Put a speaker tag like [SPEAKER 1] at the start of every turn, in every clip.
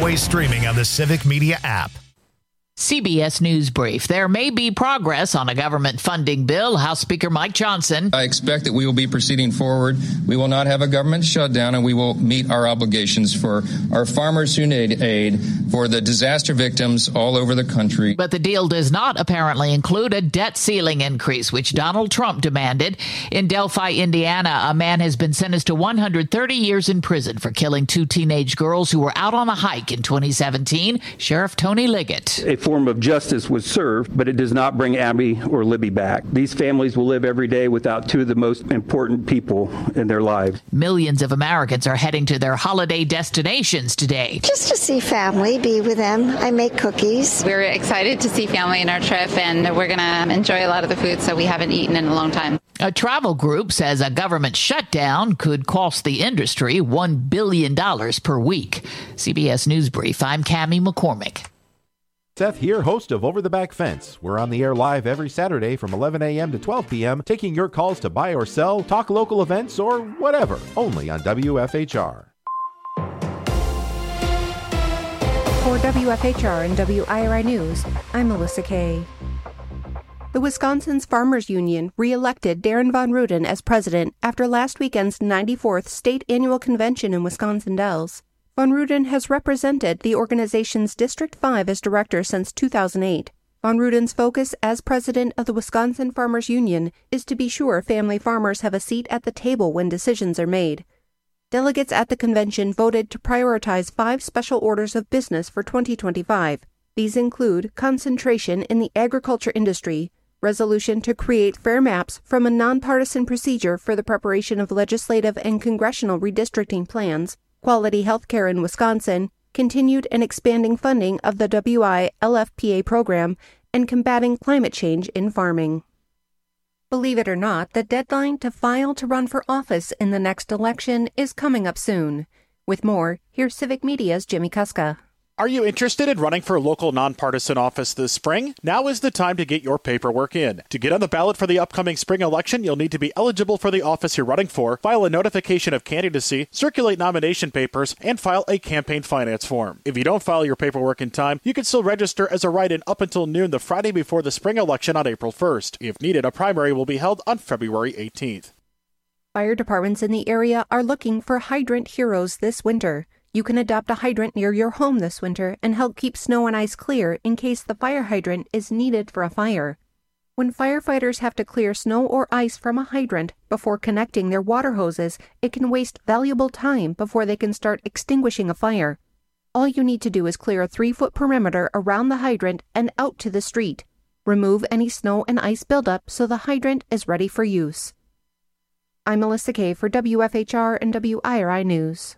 [SPEAKER 1] always streaming on the Civic Media app.
[SPEAKER 2] CBS News Brief. There may be progress on a government funding bill. House Speaker Mike Johnson.
[SPEAKER 3] I expect that we will be proceeding forward. We will not have a government shutdown, and we will meet our obligations for our farmers who need aid, for the disaster victims all over the country.
[SPEAKER 2] But the deal does not apparently include a debt ceiling increase, which Donald Trump demanded. In Delphi, Indiana, a man has been sentenced to 130 years in prison for killing 2 teenage girls who were out on a hike in 2017. Sheriff Tony Liggett.
[SPEAKER 4] A form of justice was served, but it does not bring Abby or Libby back. These families will live every day without 2 of the most important people in their lives.
[SPEAKER 2] Millions of Americans are heading to their holiday destinations today.
[SPEAKER 5] Just to see family, be with them. I make cookies.
[SPEAKER 6] We're excited to see family in our trip, and we're going to enjoy a lot of the food, so we haven't eaten in a long time.
[SPEAKER 2] A travel group says a government shutdown could cost the industry $1 billion per week. CBS News Brief, I'm Cammie McCormick.
[SPEAKER 7] Seth here, host of Over the Back Fence. We're on the air live every Saturday from 11 a.m. to 12 p.m., taking your calls to buy or sell, talk local events, or whatever, only on WFHR.
[SPEAKER 8] For WFHR and WIRI News, I'm Melissa Kay. The Wisconsin's Farmers Union re-elected Darren Von Ruden as president after last weekend's 94th state annual convention in Wisconsin Dells. Von Ruden has represented the organization's District 5 as director since 2008. Von Ruden's focus as president of the Wisconsin Farmers Union is to be sure family farmers have a seat at the table when decisions are made. Delegates at the convention voted to prioritize 5 special orders of business for 2025. These include concentration in the agriculture industry, resolution to create fair maps from a nonpartisan procedure for the preparation of legislative and congressional redistricting plans, quality health care in Wisconsin, continued and expanding funding of the WI-LFPA program, and combating climate change in farming. Believe it or not, the deadline to file to run for office in the next election is coming up soon. With more, here's Civic Media's Jimmy Kuska.
[SPEAKER 9] Are you interested in running for a local nonpartisan office this spring? Now is the time to get your paperwork in. To get on the ballot for the upcoming spring election, you'll need to be eligible for the office you're running for, file a notification of candidacy, circulate nomination papers, and file a campaign finance form. If you don't file your paperwork in time, you can still register as a write-in up until noon the Friday before the spring election on April 1st. If needed, a primary will be held on February 18th.
[SPEAKER 8] Fire departments in the area are looking for hydrant heroes this winter. You can adopt a hydrant near your home this winter and help keep snow and ice clear in case the fire hydrant is needed for a fire. When firefighters have to clear snow or ice from a hydrant before connecting their water hoses, it can waste valuable time before they can start extinguishing a fire. All you need to do is clear a 3-foot perimeter around the hydrant and out to the street. Remove any snow and ice buildup so the hydrant is ready for use. I'm Melissa Kay for WFHR and WIRI News.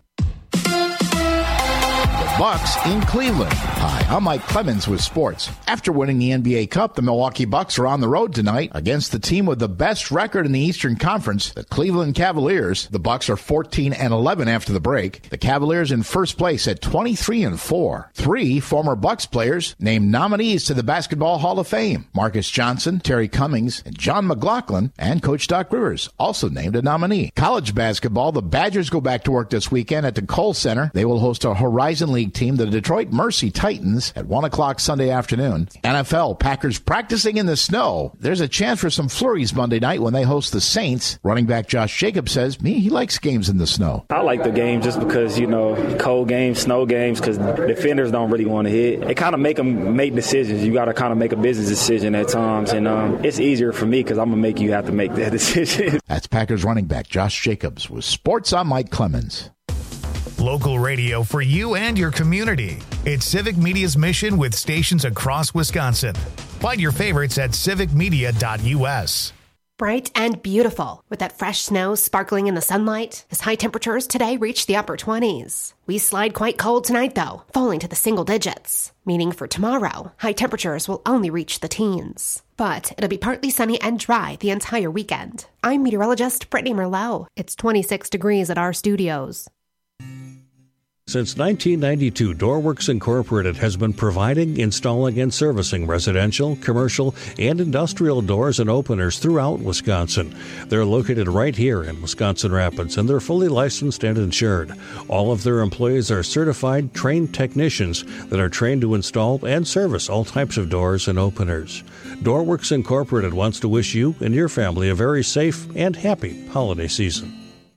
[SPEAKER 10] Bucks in Cleveland. Hi, I'm Mike Clemens with sports. After winning the NBA Cup, the Milwaukee Bucks are on the road tonight against the team with the best record in the Eastern Conference, the Cleveland Cavaliers. The Bucks are 14-11 after the break. The Cavaliers in first place at 23-4. 3 former Bucks players named nominees to the Basketball Hall of Fame. Marcus Johnson, Terry Cummings, and John McLaughlin, and Coach Doc Rivers also named a nominee. College basketball, the Badgers go back to work this weekend at the Kohl Center. They will host a Horizon League team, the Detroit Mercy Titans, at 1 o'clock Sunday afternoon. NFL, Packers practicing in the snow. There's a chance for some flurries Monday night when they host the Saints. Running back Josh Jacobs says he likes games in the snow.
[SPEAKER 11] I like the game just because, cold games, snow games, because defenders don't really want to hit. It kind of make them make decisions. You got to kind of make a business decision at times, and it's easier for me because I'm going to make you have to make that decision.
[SPEAKER 10] That's Packers running back Josh Jacobs with Sports. I'm Mike Clemens.
[SPEAKER 1] Local radio for you and your community. It's Civic Media's mission with stations across Wisconsin. Find your favorites at civicmedia.us.
[SPEAKER 12] Bright and beautiful, with that fresh snow sparkling in the sunlight, as high temperatures today reach the upper 20s. We slide quite cold tonight, though, falling to the single digits, meaning for tomorrow, high temperatures will only reach the teens. But it'll be partly sunny and dry the entire weekend. I'm meteorologist Brittany Merlot. It's 26 degrees at our studios.
[SPEAKER 13] Since 1992, Doorworks Incorporated has been providing, installing, and servicing residential, commercial, and industrial doors and openers throughout Wisconsin. They're located right here in Wisconsin Rapids, and they're fully licensed and insured. All of their employees are certified, trained technicians that are trained to install and service all types of doors and openers. Doorworks Incorporated wants to wish you and your family a very safe and happy holiday season.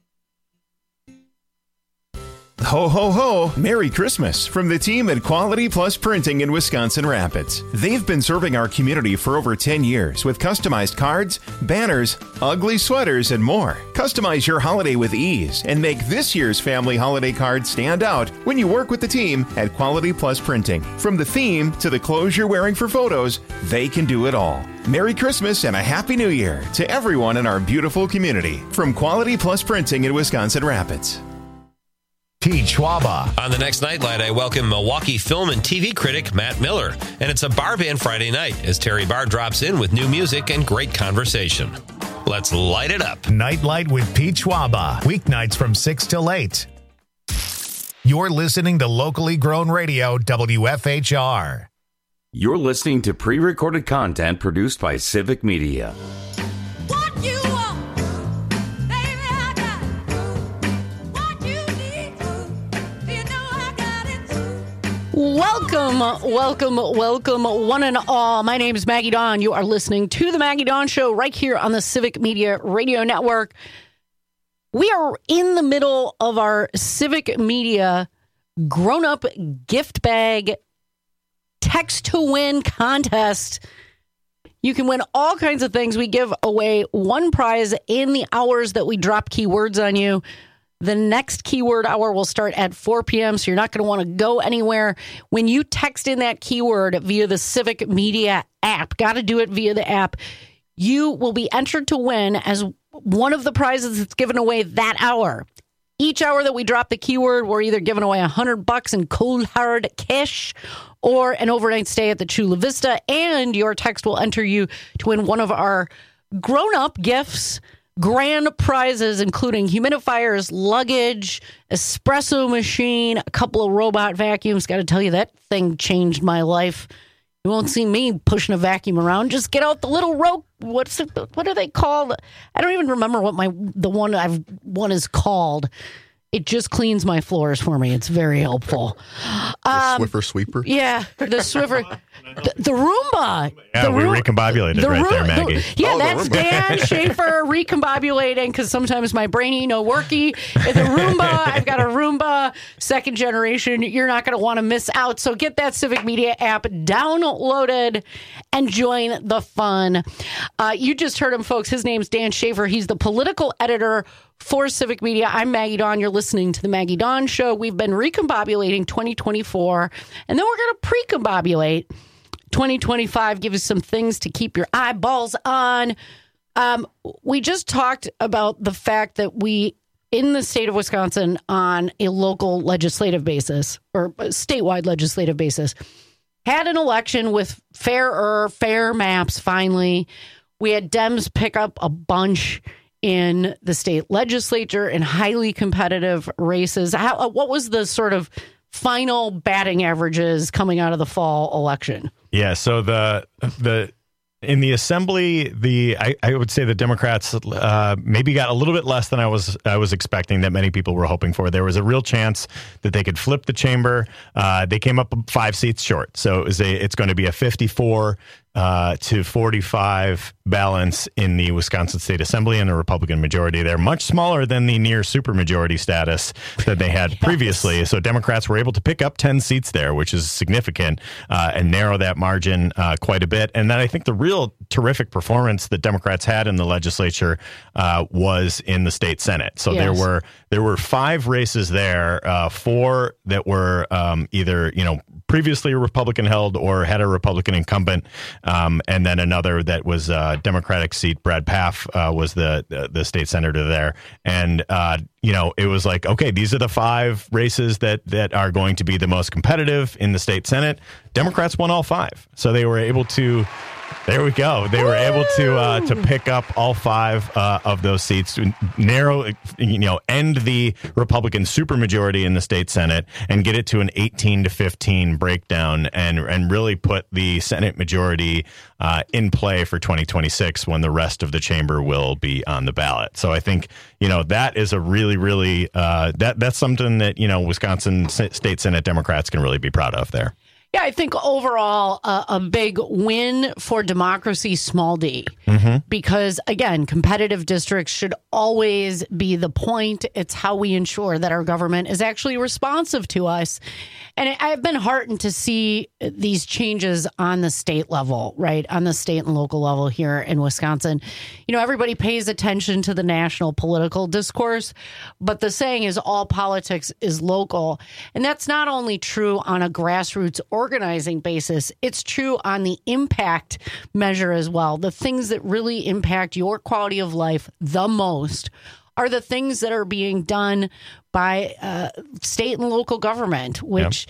[SPEAKER 14] Ho, ho, ho! Merry Christmas from the team at Quality Plus Printing in Wisconsin Rapids. They've been serving our community for over 10 years with customized cards, banners, ugly sweaters, and more. Customize your holiday with ease and make this year's family holiday card stand out when you work with the team at Quality Plus Printing. From the theme to the clothes you're wearing for photos, they can do it all. Merry Christmas and a Happy New Year to everyone in our beautiful community from Quality Plus Printing in Wisconsin Rapids.
[SPEAKER 1] Pete Schwaba.
[SPEAKER 15] On the next Nightlight, I welcome Milwaukee film and TV critic Matt Miller. And it's a Bar Band Friday night as Terry Barr drops in with new music and great conversation. Let's light it up.
[SPEAKER 1] Nightlight with Pete Schwaba. Weeknights from 6 till 8. You're listening to locally grown radio, WFHR.
[SPEAKER 16] You're listening to pre-recorded content produced by Civic Media.
[SPEAKER 17] Welcome, one and all. My name is Maggie Dawn. You are listening to The Maggie Dawn Show right here on the Civic Media Radio Network. We are in the middle of our Civic Media grown-up gift bag text-to-win contest. You can win all kinds of things. We give away one prize in the hours that we drop keywords on you. The next keyword hour will start at 4 p.m., so you're not going to want to go anywhere. When you text in that keyword via the Civic Media app, got to do it via the app, you will be entered to win as one of the prizes that's given away that hour. Each hour that we drop the keyword, we're either giving away $100 in cold hard cash or an overnight stay at the Chula Vista, and your text will enter you to win one of our grown-up gifts. Grand prizes, including humidifiers, luggage, espresso machine, a couple of robot vacuums. Got to tell you, that thing changed my life. You won't see me pushing a vacuum around. Just get out the little rope. What are they called? I don't even remember what the one I've won is called. It just cleans my floors for me. It's very helpful.
[SPEAKER 18] The Swiffer sweeper?
[SPEAKER 17] Yeah, the Swiffer. The Roomba.
[SPEAKER 19] Yeah, we recombobulated right there, Maggie.
[SPEAKER 17] That's Dan Schaefer recombobulating because sometimes my brainy no worky. The Roomba, I've got a Roomba, second generation. You're not going to want to miss out. So get that Civic Media app downloaded and join the fun. You just heard him, folks. His name's Dan Schaefer. He's the political editor for Civic Media. I'm Maggie Dawn. You're listening to The Maggie Dawn Show. We've been recombobulating 2024, and then we're going to pre-combobulate 2025, give you some things to keep your eyeballs on. We just talked about the fact that we, in the state of Wisconsin, on a local legislative basis, or a statewide legislative basis, had an election with fair maps, finally. We had Dems pick up a bunch in the state legislature in highly competitive races. What was the sort of final batting averages coming out of the fall election?
[SPEAKER 19] Yeah, so in the assembly, I would say the Democrats maybe got a little bit less than I was expecting, that many people were hoping for. There was a real chance that they could flip the chamber. They came up 5 seats short, so it's going to be a 54 to 45 balance in the Wisconsin State Assembly and a Republican majority there, much smaller than the near supermajority status that they had previously. Yes. So Democrats were able to pick up 10 seats there, which is significant, and narrow that margin quite a bit. And then I think the real terrific performance that Democrats had in the legislature was in the state Senate. So yes. there were 5 races there, 4 that were either previously Republican held or had a Republican incumbent, and then another that was a Democratic seat. Brad Pfaff was the state senator there, and it was like, okay, these are the 5 races that are going to be the most competitive in the state Senate. Democrats won all 5. So they were able to, there we go. They were able to pick up all 5 of those seats, to narrow, end the Republican supermajority in the state Senate and get it to an 18-15 breakdown and really put the Senate majority in play for 2026 when the rest of the chamber will be on the ballot. So I think, that is a really, really, that's something that, Wisconsin State Senate Democrats can really be proud of there.
[SPEAKER 17] Yeah, I think overall a big win for democracy, small d, because, again, competitive districts should always be the point. It's how we ensure that our government is actually responsive to us. And I've been heartened to see these changes on the state level, right, on the state and local level here in Wisconsin. Everybody pays attention to the national political discourse, but the saying is all politics is local. And that's not only true on a grassroots organizing basis, it's true on the impact measure as well. The things that really impact your quality of life the most are the things that are being done by state and local government, which,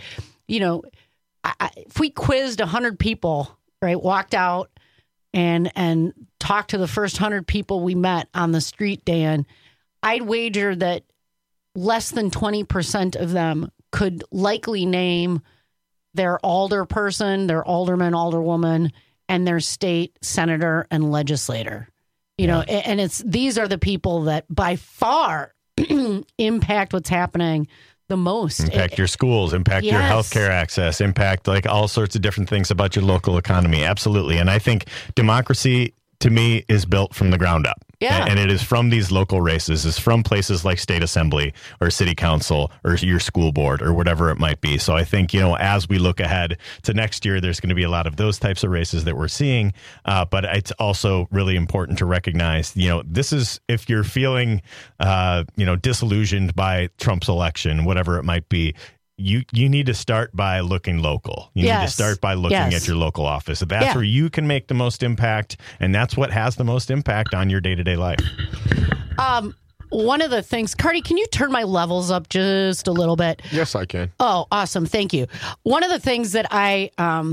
[SPEAKER 17] if we quizzed 100 people, right, walked out and talked to the first 100 people we met on the street, Dan, I'd wager that less than 20% of them could likely name their alderperson, their alderman, alderwoman, and their state senator and legislator. And these are the people that by far impact what's happening the most.
[SPEAKER 19] Impact your schools, impact your healthcare access, impact like all sorts of different things about your local economy. Absolutely. And I think democracy, to me, is built from the ground up.
[SPEAKER 17] Yeah.
[SPEAKER 19] And it is from these local races. It's from places like state assembly or city council or your school board or whatever it might be. So I think, as we look ahead to next year, there's going to be a lot of those types of races that we're seeing. But it's also really important to recognize, this is, if you're feeling, disillusioned by Trump's election, whatever it might be, you need to start by looking local. You need to start by looking at your local office. That's where you can make the most impact, and that's what has the most impact on your day-to-day life.
[SPEAKER 17] One of the things, Cardi, can you turn my levels up just a little bit?
[SPEAKER 18] Yes, I can.
[SPEAKER 17] Oh, awesome. Thank you. One of the things that I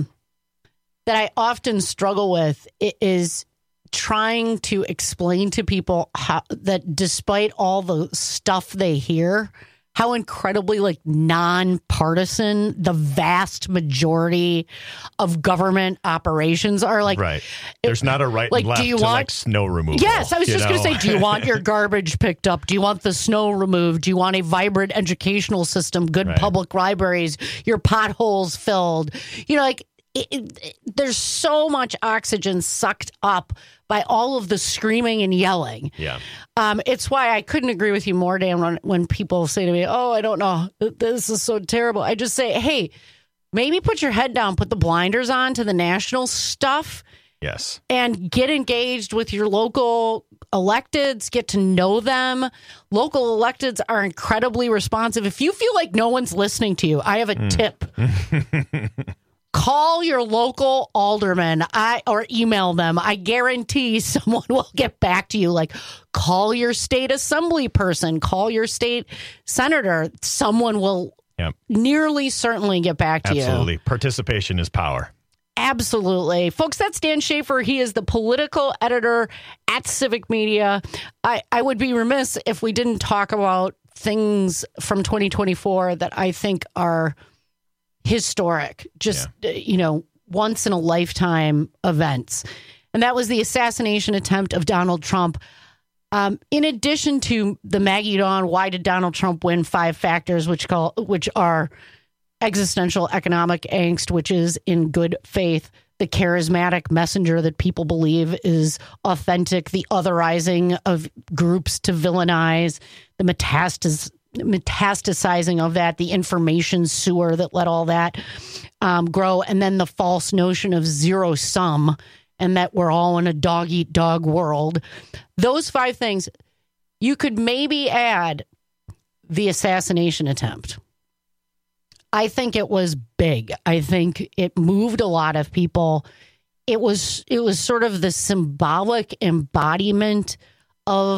[SPEAKER 17] often struggle with is trying to explain to people that despite all the stuff they hear, how incredibly nonpartisan the vast majority of government operations are.
[SPEAKER 19] Right. There's not a right and left to snow removal.
[SPEAKER 17] Yes, I was just going to say, do you want your garbage picked up? Do you want the snow removed? Do you want a vibrant educational system, good public libraries, your potholes filled? There's so much oxygen sucked up by all of the screaming and yelling.
[SPEAKER 19] Yeah.
[SPEAKER 17] It's why I couldn't agree with you more, Dan, when people say to me, oh, I don't know, this is so terrible. I just say, hey, maybe put your head down, put the blinders on to the national stuff.
[SPEAKER 19] Yes.
[SPEAKER 17] And get engaged with your local electeds, get to know them. Local electeds are incredibly responsive. If you feel like no one's listening to you, I have a tip. Call your local alderman or email them. I guarantee someone will get back to you. Call your state assembly person. Call your state senator. Someone will nearly certainly get back to you.
[SPEAKER 19] Absolutely. Participation is power.
[SPEAKER 17] Absolutely. Folks, that's Dan Schaefer. He is the political editor at Civic Media. I would be remiss if we didn't talk about things from 2024 that I think are historic, once in a lifetime events. And that was the assassination attempt of Donald Trump. In addition to the Maggie Dawn, why did Donald Trump win 5 factors, which are existential economic angst, which is in good faith, the charismatic messenger that people believe is authentic, the otherizing of groups to villainize, the metastasizing of that, the information sewer that let all that grow, and then the false notion of zero sum and that we're all in a dog-eat-dog world. Those 5 things, you could maybe add the assassination attempt. I think it was big. I think it moved a lot of people. It was sort of the symbolic embodiment of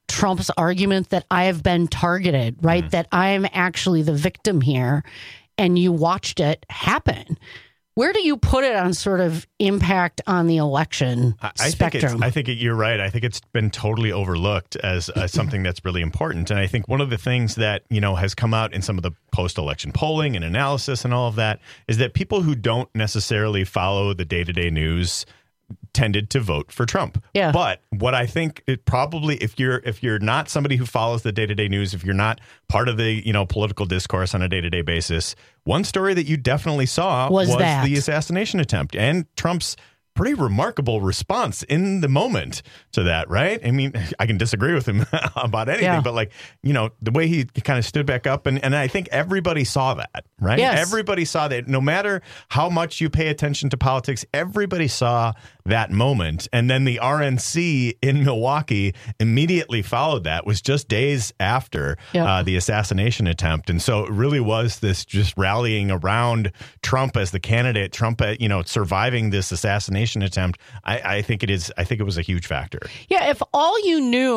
[SPEAKER 17] Trump's argument that I have been targeted, right? That I'm actually the victim here, and you watched it happen. Where do you put it on sort of impact on the election spectrum?
[SPEAKER 19] I think you're right. I think it's been totally overlooked as something that's really important. And I think one of the things that, has come out in some of the post-election polling and analysis and all of that is that people who don't necessarily follow the day-to-day news tended to vote for Trump.
[SPEAKER 17] Yeah.
[SPEAKER 19] But what I think it probably, if you're not somebody who follows the day-to-day news, if you're not part of the, political discourse on a day-to-day basis, one story that you definitely saw was the assassination attempt and Trump's pretty remarkable response in the moment to that, right? I mean, I can disagree with him about anything, but the way he kind of stood back up and I think everybody saw that, right?
[SPEAKER 17] Yes.
[SPEAKER 19] Everybody saw that. No matter how much you pay attention to politics, everybody saw that moment. And then the RNC in Milwaukee immediately followed that, was just days after the assassination attempt. And so it really was this just rallying around Trump as the candidate, Trump, surviving this assassination attempt. I think it was a huge factor.
[SPEAKER 17] Yeah, if all you knew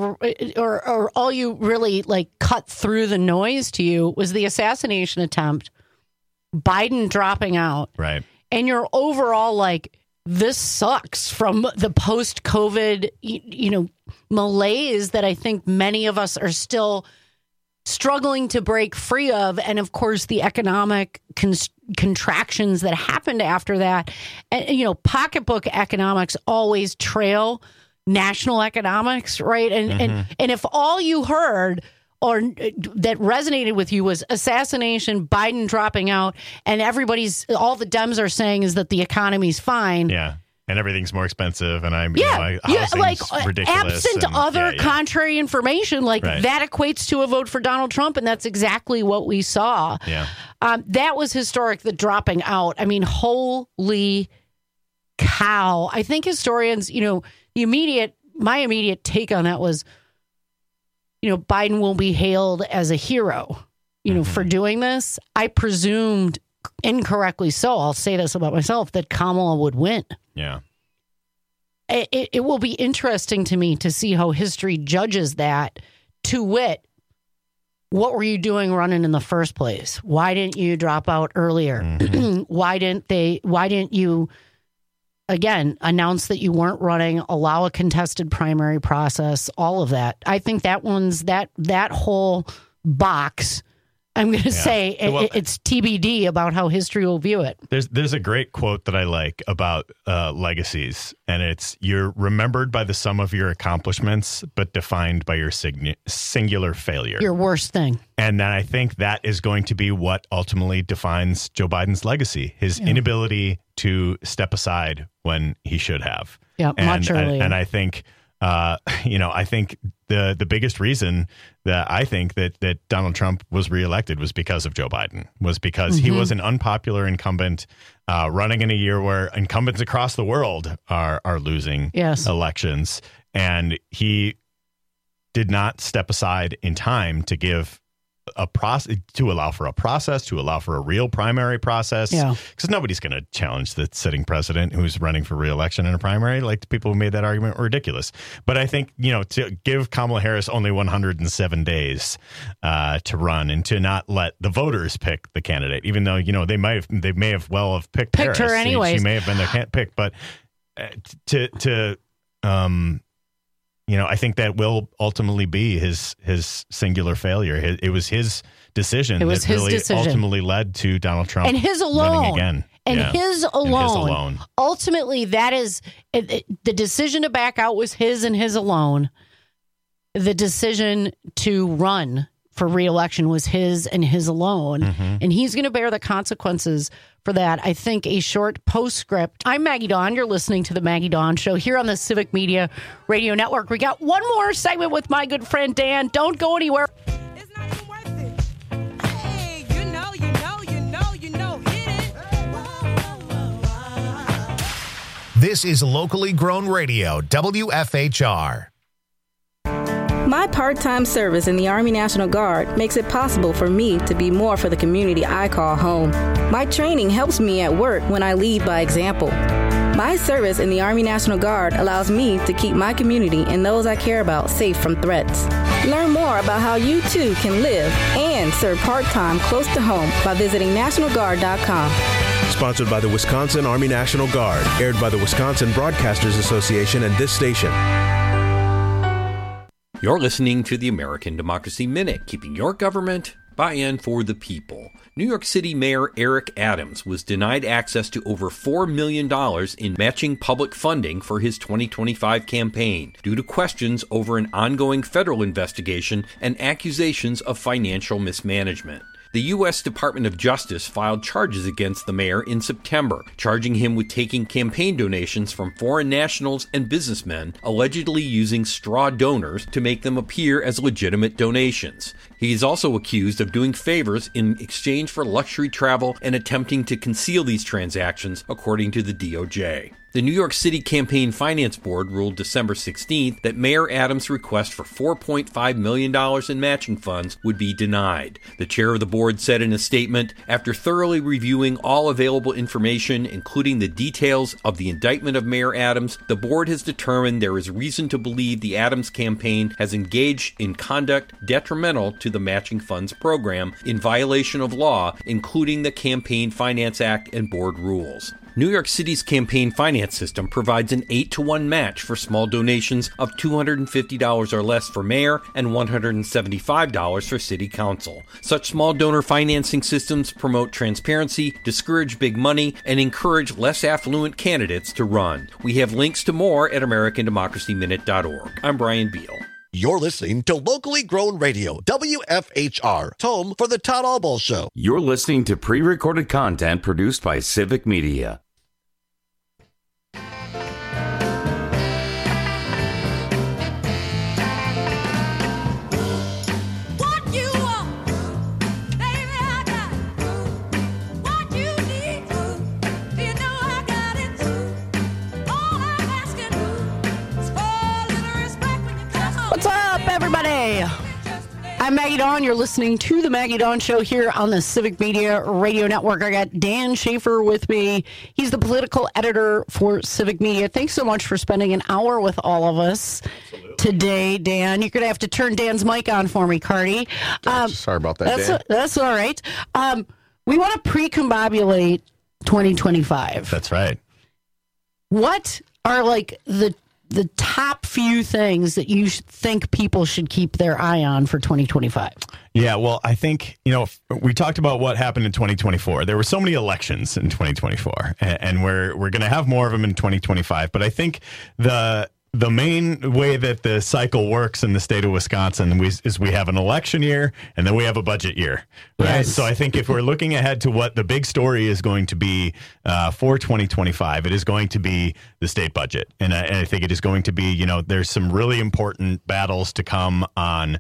[SPEAKER 17] or all you really cut through the noise to you was the assassination attempt, Biden dropping out,
[SPEAKER 19] right,
[SPEAKER 17] and you're overall this sucks from the post-COVID, malaise that I think many of us are still struggling to break free of. And of course, the economic contractions that happened after that. And, pocketbook economics always trail national economics, right? And if all you heard or that resonated with you was assassination, Biden dropping out, and all the Dems are saying is that the economy's fine.
[SPEAKER 19] Yeah. And everything's more expensive, and housing's ridiculous.
[SPEAKER 17] Absent other contrary information,
[SPEAKER 19] right,
[SPEAKER 17] that equates to a vote for Donald Trump, and that's exactly what we saw.
[SPEAKER 19] Yeah,
[SPEAKER 17] that was historic. The dropping out. I mean, holy cow! I think historians, my immediate take on that was, Biden will be hailed as a hero, for doing this. I presumed, incorrectly so, I'll say this about myself, that Kamala would win.
[SPEAKER 19] Yeah.
[SPEAKER 17] It will be interesting to me to see how history judges that. To wit, what were you doing running in the first place? Why didn't you drop out earlier?
[SPEAKER 19] Mm-hmm.
[SPEAKER 17] Why didn't you, again, announce that you weren't running, allow a contested primary process, all of that? I think that that whole box, I'm going to say it's TBD about how history will view it.
[SPEAKER 19] There's a great quote that I like about legacies, and it's, you're remembered by the sum of your accomplishments, but defined by your singular failure.
[SPEAKER 17] Your worst thing.
[SPEAKER 19] And then I think that is going to be what ultimately defines Joe Biden's legacy, his inability to step aside when he should have.
[SPEAKER 17] Yeah, much earlier.
[SPEAKER 19] And I think, I think the biggest reason that I think that Donald Trump was reelected was because of Joe Biden, was because he was an unpopular incumbent running in a year where incumbents across the world are losing elections. And he did not step aside in time to give a process, to allow for a process, to allow for a real primary process.
[SPEAKER 17] Yeah.
[SPEAKER 19] Because nobody's going to challenge the sitting president who's running for re-election in a primary. Like, the people who made that argument were ridiculous. But I think, to give Kamala Harris only 107 days to run and to not let the voters pick the candidate, even though, they may have picked Harris.
[SPEAKER 17] Her anyways.
[SPEAKER 19] She may have been their pick, but I think that will ultimately be his singular failure. It was his decision ultimately led to Donald Trump
[SPEAKER 17] and his alone
[SPEAKER 19] winning again.
[SPEAKER 17] And his alone. Ultimately, that is the decision to back out was his and his alone. The decision to run for re-election was his and his alone.
[SPEAKER 19] Mm-hmm.
[SPEAKER 17] And he's going to bear the consequences for that. I think a short postscript. I'm Maggie Dawn. You're listening to the Maggie Dawn Show here on the Civic Media Radio Network. We got one more segment with my good friend Dan. Don't go anywhere.
[SPEAKER 20] It's not even worth it. Hey, you know, hit it.
[SPEAKER 1] This is locally grown radio, WFHR.
[SPEAKER 21] My part-time service in the Army National Guard makes it possible for me to be more for the community I call home. My training helps me at work when I lead by example. My service in the Army National Guard allows me to keep my community and those I care about safe from threats. Learn more about how you too can live and serve part-time close to home by visiting NationalGuard.com.
[SPEAKER 3] Sponsored by the Wisconsin Army National Guard. Aired by the Wisconsin Broadcasters Association and this station.
[SPEAKER 22] You're listening to the American Democracy Minute, keeping your government by and for the people. New York City Mayor Eric Adams was denied access to over $4 million in matching public funding for his 2025 campaign due to questions over an ongoing federal investigation and accusations of financial mismanagement. The U.S. Department of Justice filed charges against the mayor in September, charging him with taking campaign donations from foreign nationals and businessmen, allegedly using straw donors to make them appear as legitimate donations. He is also accused of doing favors in exchange for luxury travel and attempting to conceal these transactions, according to the DOJ. The New York City Campaign Finance Board ruled December 16th that Mayor Adams' request for $4.5 million in matching funds would be denied. The chair of the board said in a statement, after thoroughly reviewing all available information, including the details of the indictment of Mayor Adams, the board has determined there is reason to believe the Adams campaign has engaged in conduct detrimental to the matching funds program in violation of law, including the Campaign Finance Act and board rules. New York City's campaign finance system provides an 8-to-1 match for small donations of $250 or less for mayor and $175 for city council. Such small donor financing systems promote transparency, discourage big money, and encourage less affluent candidates to run. We have links to more at AmericanDemocracyMinute.org. I'm Brian Beal.
[SPEAKER 23] You're listening to locally grown radio, WFHR, home for the Todd Albaugh Show.
[SPEAKER 16] You're listening to pre-recorded content produced by Civic Media.
[SPEAKER 17] I'm Maggie Dawn. You're listening to the Maggie Dawn Show here on the Civic Media Radio Network. I got Dan Schaefer with me. He's the political editor for Civic Media. Thanks so much for spending an hour with all of us today, Dan. You're going to have to turn Dan's mic on for me, Cardi.
[SPEAKER 18] Sorry about that, Dan.
[SPEAKER 17] That's all right. We want to pre-combobulate 2025.
[SPEAKER 19] That's right.
[SPEAKER 17] What are like the top few things that you think people should keep their eye on for 2025?
[SPEAKER 19] Yeah, well, I think, we talked about what happened in 2024. There were so many elections in 2024, and we're going to have more of them in 2025. But I think the main way that the cycle works in the state of Wisconsin is we have an election year and then we have a budget year, right? Yes. So I think if we're looking ahead to what the big story is going to be for 2025, it is going to be the state budget. And I think it is going to be, there's some really important battles to come on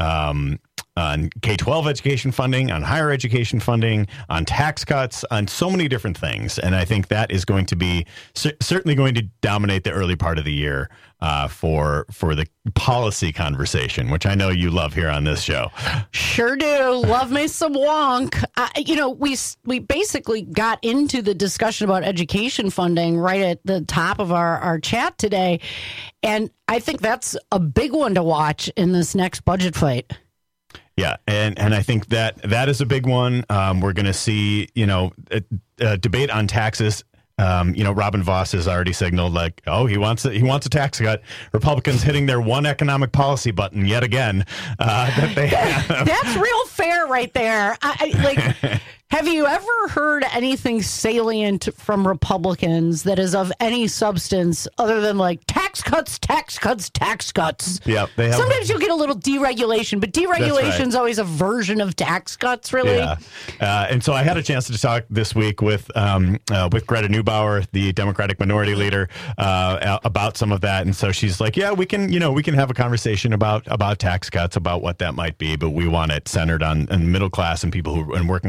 [SPEAKER 19] K-12 education funding, on higher education funding, on tax cuts, on so many different things. And I think that is going to be certainly going to dominate the early part of the year for the policy conversation, which I know you love here on this show.
[SPEAKER 17] Sure do. Love me some wonk. We basically got into the discussion about education funding right at the top of our chat today. And I think that's a big one to watch in this next budget fight.
[SPEAKER 19] Yeah, and I think that is a big one. We're going to see, a debate on taxes. Robin Vos has already signaled he wants a tax cut. Republicans hitting their one economic policy button yet again.
[SPEAKER 17] That's real fair right there. Have you ever heard anything salient from Republicans that is of any substance other than tax cuts, tax cuts, tax cuts?
[SPEAKER 19] Yeah, they have.
[SPEAKER 17] Sometimes you'll get a little deregulation, but deregulation is always a version of tax cuts, really.
[SPEAKER 19] Yeah, and so I had a chance to talk this week with Greta Neubauer, the Democratic Minority Leader, about some of that. And so she's like, "Yeah, we can have a conversation about tax cuts, about what that might be, but we want it centered on middle class and people and working class and people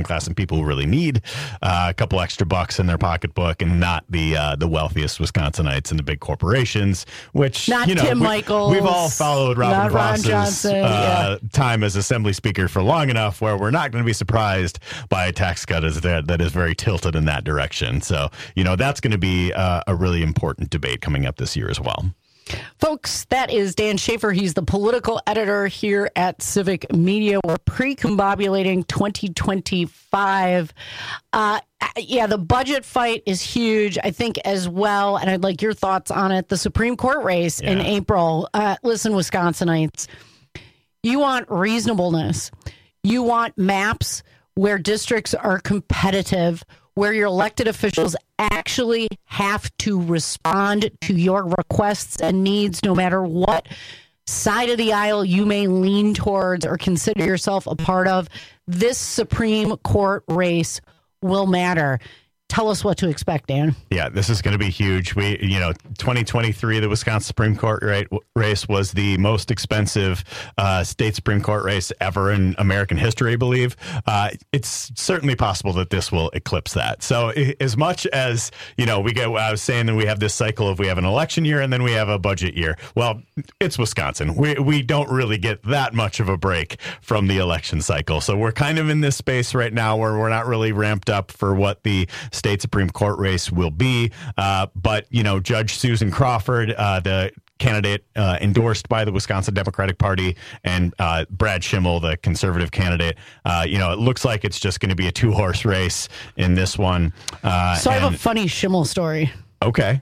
[SPEAKER 19] people who really need a couple extra bucks in their pocketbook, and not the wealthiest Wisconsinites and the big corporations, which
[SPEAKER 17] not Tim Michaels.
[SPEAKER 19] We've all followed Robin
[SPEAKER 17] Ron
[SPEAKER 19] Voss's time as Assembly Speaker for long enough where we're not going to be surprised by a tax cut that is very tilted in that direction. So, that's going to be a really important debate coming up this year as well.
[SPEAKER 17] Folks, that is Dan Schaefer. He's the political editor here at Civic Media. We're pre-combobulating 2025. The budget fight is huge, I think, as well. And I'd like your thoughts on it. The Supreme Court race in April. Listen, Wisconsinites, you want reasonableness. You want maps where districts are competitive, where your elected officials actually have to respond to your requests and needs, no matter what side of the aisle you may lean towards or consider yourself a part of. This Supreme Court race will matter. Tell us what to expect, Dan.
[SPEAKER 19] Yeah, this is going to be huge. 2023, the Wisconsin Supreme Court race was the most expensive state Supreme Court race ever in American history, I believe. It's certainly possible that this will eclipse that. So as much as, I was saying that we have this cycle of we have an election year and then we have a budget year. Well, it's Wisconsin. We don't really get that much of a break from the election cycle. So we're kind of in this space right now where we're not really ramped up for what the state Supreme Court race will be. But, Judge Susan Crawford, the candidate endorsed by the Wisconsin Democratic Party, and Brad Schimmel, the conservative candidate, it looks like it's just going to be a two-horse race in this one.
[SPEAKER 17] I have a funny Schimmel story.
[SPEAKER 19] Okay.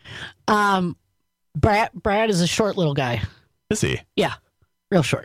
[SPEAKER 17] Brad is a short little guy.
[SPEAKER 19] Is he?
[SPEAKER 17] Yeah, real short.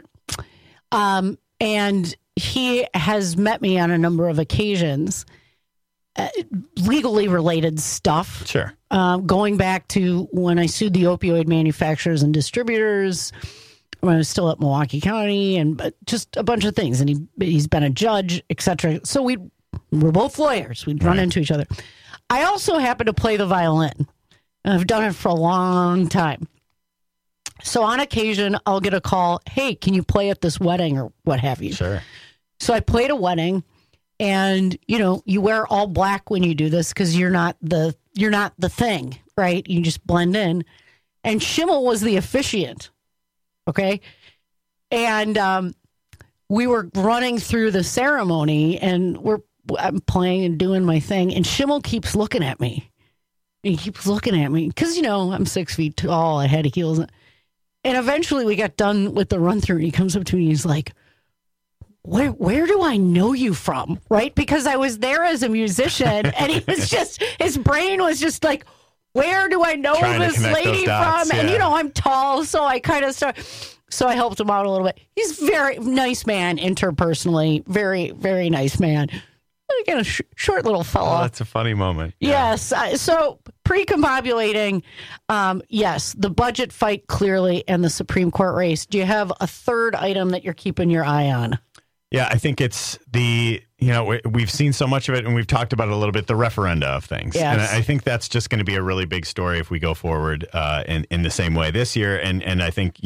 [SPEAKER 17] And he has met me on a number of occasions. Legally related stuff.
[SPEAKER 19] Sure.
[SPEAKER 17] Going back to when I sued the opioid manufacturers and distributors when I was still at Milwaukee County, and just a bunch of things. And he's been a judge, etc. So we're both lawyers. We'd run into each other. I also happen to play the violin. And I've done it for a long time. So on occasion, I'll get a call, hey, can you play at this wedding or what have you?
[SPEAKER 19] Sure.
[SPEAKER 17] So I played a wedding. And, you wear all black when you do this because you're not the thing, right? You just blend in. And Schimmel was the officiant. Okay. And we were running through the ceremony and I'm playing and doing my thing. And Schimmel keeps looking at me. He keeps looking at me because, I'm 6 feet tall. I had heels. And eventually we got done with the run through. And he comes up to me and he's like, Where do I know you from? Right? Because I was there as a musician and his brain was just like, where do I know this lady from? Yeah. And, I'm tall, so I kind of so I helped him out a little bit. He's a very nice man interpersonally. Very, very nice man. Again, a short little fella.
[SPEAKER 19] Oh, that's a funny moment.
[SPEAKER 17] Yeah. Yes. So pre-combobulating, yes, the budget fight clearly and the Supreme Court race. Do you have a third item that you're keeping your eye on?
[SPEAKER 19] Yeah, I think it's we've seen so much of it, and we've talked about it a little bit, the referenda of things.
[SPEAKER 17] Yes.
[SPEAKER 19] And I think that's just going to be a really big story if we go forward in the same way this year. And I think,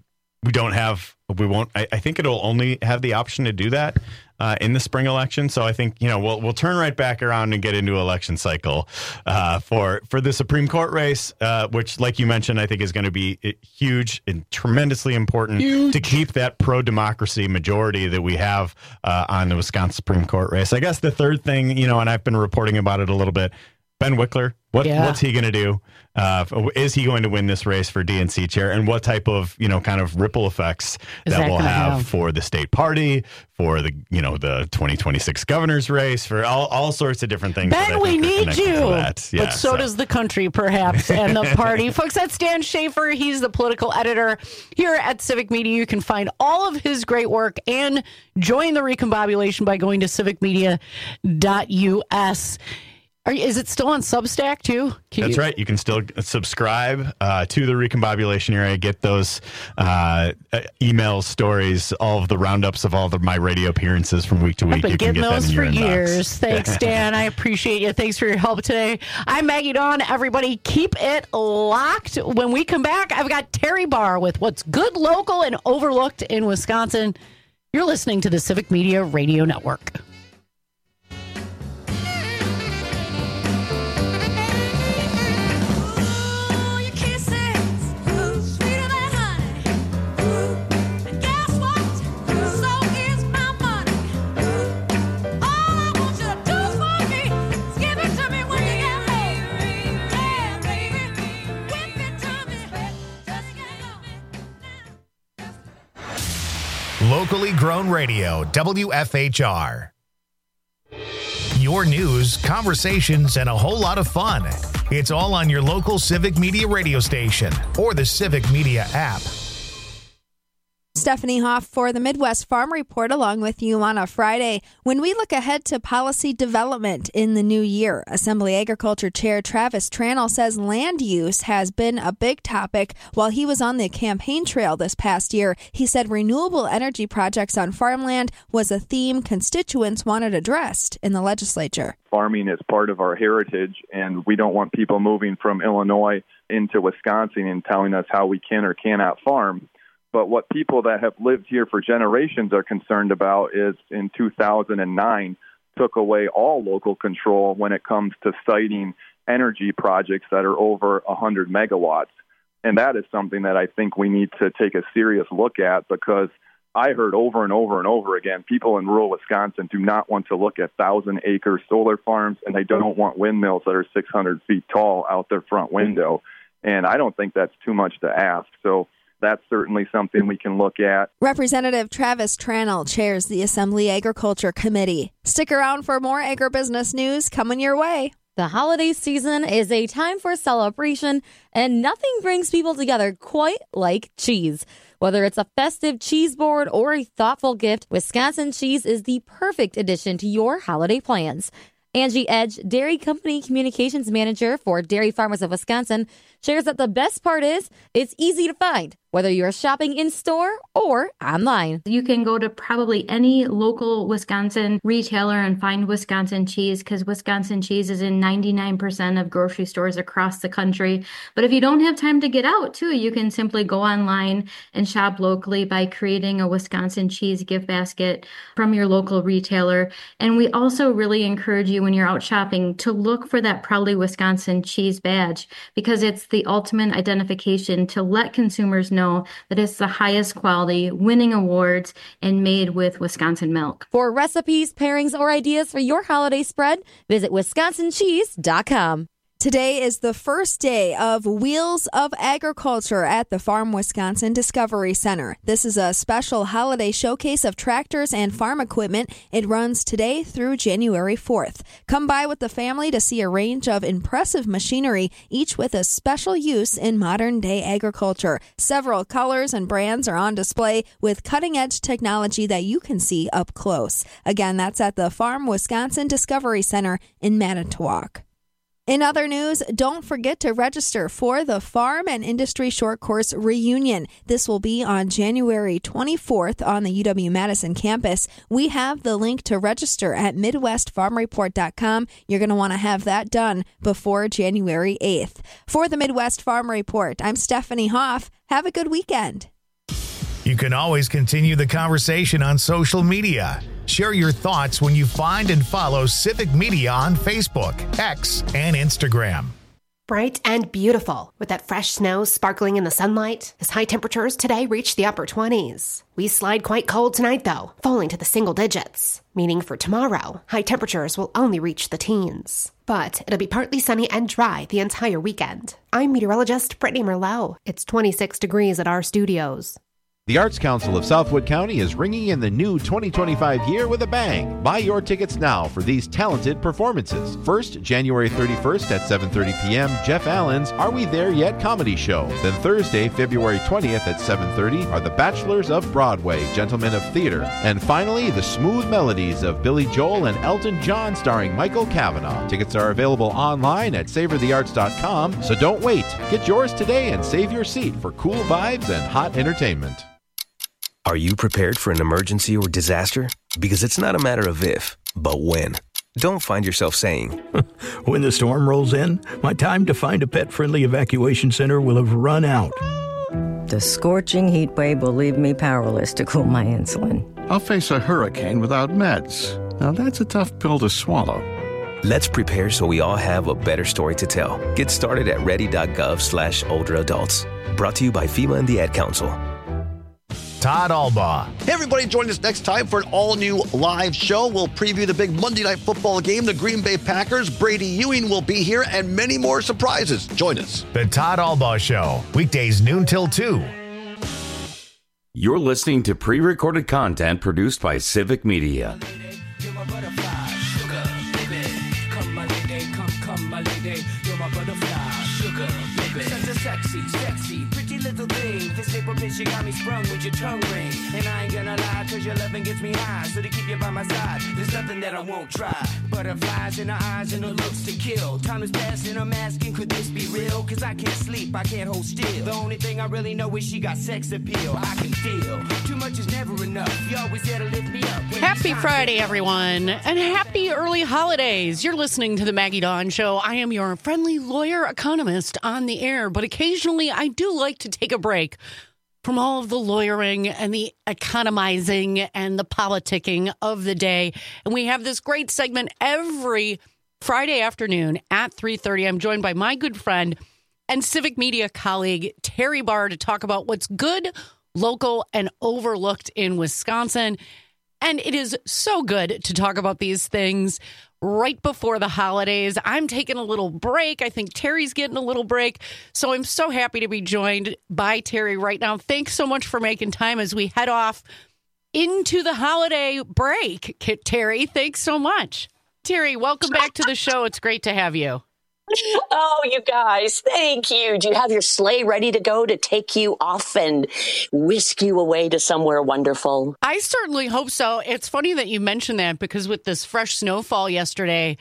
[SPEAKER 19] I think it'll only have the option to do that in the spring election. So I think, we'll turn right back around and get into election cycle for the Supreme Court race, which, like you mentioned, I think is going to be huge and tremendously important to keep that pro-democracy majority that we have on the Wisconsin Supreme Court race. I guess the third thing, and I've been reporting about it a little bit, Ben Wickler, what's he going to do? Is he going to win this race for DNC chair? And what type of, kind of ripple effects that will have for the state party, for the, the 2026 governor's race, for all sorts of different things.
[SPEAKER 17] Ben, we need you. Yeah, but so does the country, perhaps, and the party. Folks, that's Dan Schaefer. He's the political editor here at Civic Media. You can find all of his great work and join the recombobulation by going to civicmedia.us. Is it still on Substack, too?
[SPEAKER 19] That's right. You can still subscribe to the Recombobulation area, get those emails, stories, all of the roundups of all of my radio appearances from week to week.
[SPEAKER 17] I've been getting those for years.
[SPEAKER 19] Inbox.
[SPEAKER 17] Thanks, Dan. I appreciate you. Thanks for your help today. I'm Maggie Dawn. Everybody, keep it locked. When we come back, I've got Terry Barr with what's good, local, and overlooked in Wisconsin. You're listening to the Civic Media Radio Network.
[SPEAKER 1] Locally grown radio, WFHR. Your news, conversations, and a whole lot of fun. It's all on your local Civic Media radio station or the Civic Media app.
[SPEAKER 4] Stephanie Hoff for the Midwest Farm Report along with you on a Friday. When we look ahead to policy development in the new year, Assembly Agriculture Chair Travis Tranel says land use has been a big topic. While he was on the campaign trail this past year, he said renewable energy projects on farmland was a theme constituents wanted addressed in the legislature.
[SPEAKER 5] Farming is part of our heritage, and we don't want people moving from Illinois into Wisconsin and telling us how we can or cannot farm. But what people that have lived here for generations are concerned about is in 2009 took away all local control when it comes to siting energy projects that are over 100 megawatts. And that is something that I think we need to take a serious look at, because I heard over and over and over again, people in rural Wisconsin do not want to look at 1,000-acre solar farms, and they don't want windmills that are 600 feet tall out their front window. And I don't think that's too much to ask. So that's certainly something we can look at.
[SPEAKER 4] Representative Travis Tranel chairs the Assembly Agriculture Committee. Stick around for more agribusiness news coming your way.
[SPEAKER 6] The holiday season is a time for celebration, and nothing brings people together quite like cheese. Whether it's a festive cheese board or a thoughtful gift, Wisconsin cheese is the perfect addition to your holiday plans. Angie Edge, Dairy Company Communications Manager for Dairy Farmers of Wisconsin, shares that the best part is it's easy to find, whether you're shopping in store or online.
[SPEAKER 24] You can go to probably any local Wisconsin retailer and find Wisconsin cheese, because Wisconsin cheese is in 99% of grocery stores across the country. But if you don't have time to get out, too, you can simply go online and shop locally by creating a Wisconsin cheese gift basket from your local retailer. And we also really encourage you, when you're out shopping, to look for that Proudly Wisconsin cheese badge, because it's the ultimate identification to let consumers know that it's the highest quality, winning awards, and made with Wisconsin milk.
[SPEAKER 6] For recipes, pairings, or ideas for your holiday spread, visit wisconsincheese.com.
[SPEAKER 4] Today is the first day of Wheels of Agriculture at the Farm Wisconsin Discovery Center. This is a special holiday showcase of tractors and farm equipment. It runs today through January 4th. Come by with the family to see a range of impressive machinery, each with a special use in modern-day agriculture. Several colors and brands are on display with cutting-edge technology that you can see up close. Again, that's at the Farm Wisconsin Discovery Center in Manitowoc. In other news, don't forget to register for the Farm and Industry Short Course Reunion. This will be on January 24th on the UW-Madison campus. We have the link to register at MidwestFarmReport.com. You're going to want to have that done before January 8th. For the Midwest Farm Report, I'm Stephanie Hoff. Have a good weekend.
[SPEAKER 1] You can always continue the conversation on social media. Share your thoughts when you find and follow Civic Media on Facebook, X, and Instagram.
[SPEAKER 12] Bright and beautiful, with that fresh snow sparkling in the sunlight, as high temperatures today reach the upper 20s. We slide quite cold tonight, though, falling to the single digits, meaning for tomorrow, high temperatures will only reach the teens. But it'll be partly sunny and dry the entire weekend. I'm meteorologist Brittany Merlot. It's 26 degrees at our studios.
[SPEAKER 7] The Arts Council of Southwood County is ringing in the new 2025 year with a bang. Buy your tickets now for these talented performances. First, January 31st at 7:30 p.m., Jeff Allen's Are We There Yet comedy show. Then Thursday, February 20th at 7:30 are The Bachelors of Broadway, Gentlemen of Theater. And finally, the smooth melodies of Billy Joel and Elton John starring Michael Cavanaugh. Tickets are available online at savorthearts.com, so don't wait. Get yours today and save your seat for cool vibes and hot entertainment.
[SPEAKER 25] Are you prepared for an emergency or disaster? Because it's not a matter of if, but when. Don't find yourself saying,
[SPEAKER 26] when the storm rolls in, my time to find a pet-friendly evacuation center will have run out.
[SPEAKER 27] The scorching heat wave will leave me powerless to cool my insulin.
[SPEAKER 28] I'll face a hurricane without meds. Now that's a tough pill to swallow.
[SPEAKER 25] Let's prepare so we all have a better story to tell. Get started at ready.gov/older adults. Brought to you by FEMA and the Ad Council.
[SPEAKER 1] Todd Albaugh.
[SPEAKER 23] Hey, everybody, join us next time for an all-new live show. We'll preview the big Monday Night Football game, the Green Bay Packers. Brady Ewing will be here, and many more surprises. Join us.
[SPEAKER 1] The Todd Albaugh Show, weekdays noon till 2.
[SPEAKER 16] You're listening to pre-recorded content produced by Civic Media.
[SPEAKER 2] You got me sprung with your tongue ring. And I ain't gonna lie, cause your loving gets me high. So to keep you by my side, there's nothing that I won't try. Butterflies in her eyes and her looks to kill. Time is passing, I'm asking, could this be real? Cause I can't sleep, I can't hold still. The only thing I really know is she got sex appeal. I can feel too much is never enough. You always there to lift me up.
[SPEAKER 17] Happy Friday, everyone, and happy early holidays. You're listening to the Maggie Dawn Show. I am your friendly lawyer economist on the air, but occasionally I do like to take a break from all of the lawyering and the economizing and the politicking of the day. And we have this great segment every Friday afternoon at 3:30. I'm joined by my good friend and Civic Media colleague, Terry Barr, to talk about what's good, local, and overlooked in Wisconsin. And it is so good to talk about these things right before the holidays. I'm taking a little break. I think Terry's getting a little break. So I'm so happy to be joined by Terry right now. Thanks so much for making time as we head off into the holiday break. Terry, thanks so much. Terry, welcome back to the show. It's great to have you.
[SPEAKER 8] Oh, you guys, thank you. Do you have your sleigh ready to go to take you off and whisk you away to somewhere wonderful?
[SPEAKER 17] I certainly hope so. It's funny that you mentioned that because with this fresh snowfall yesterday,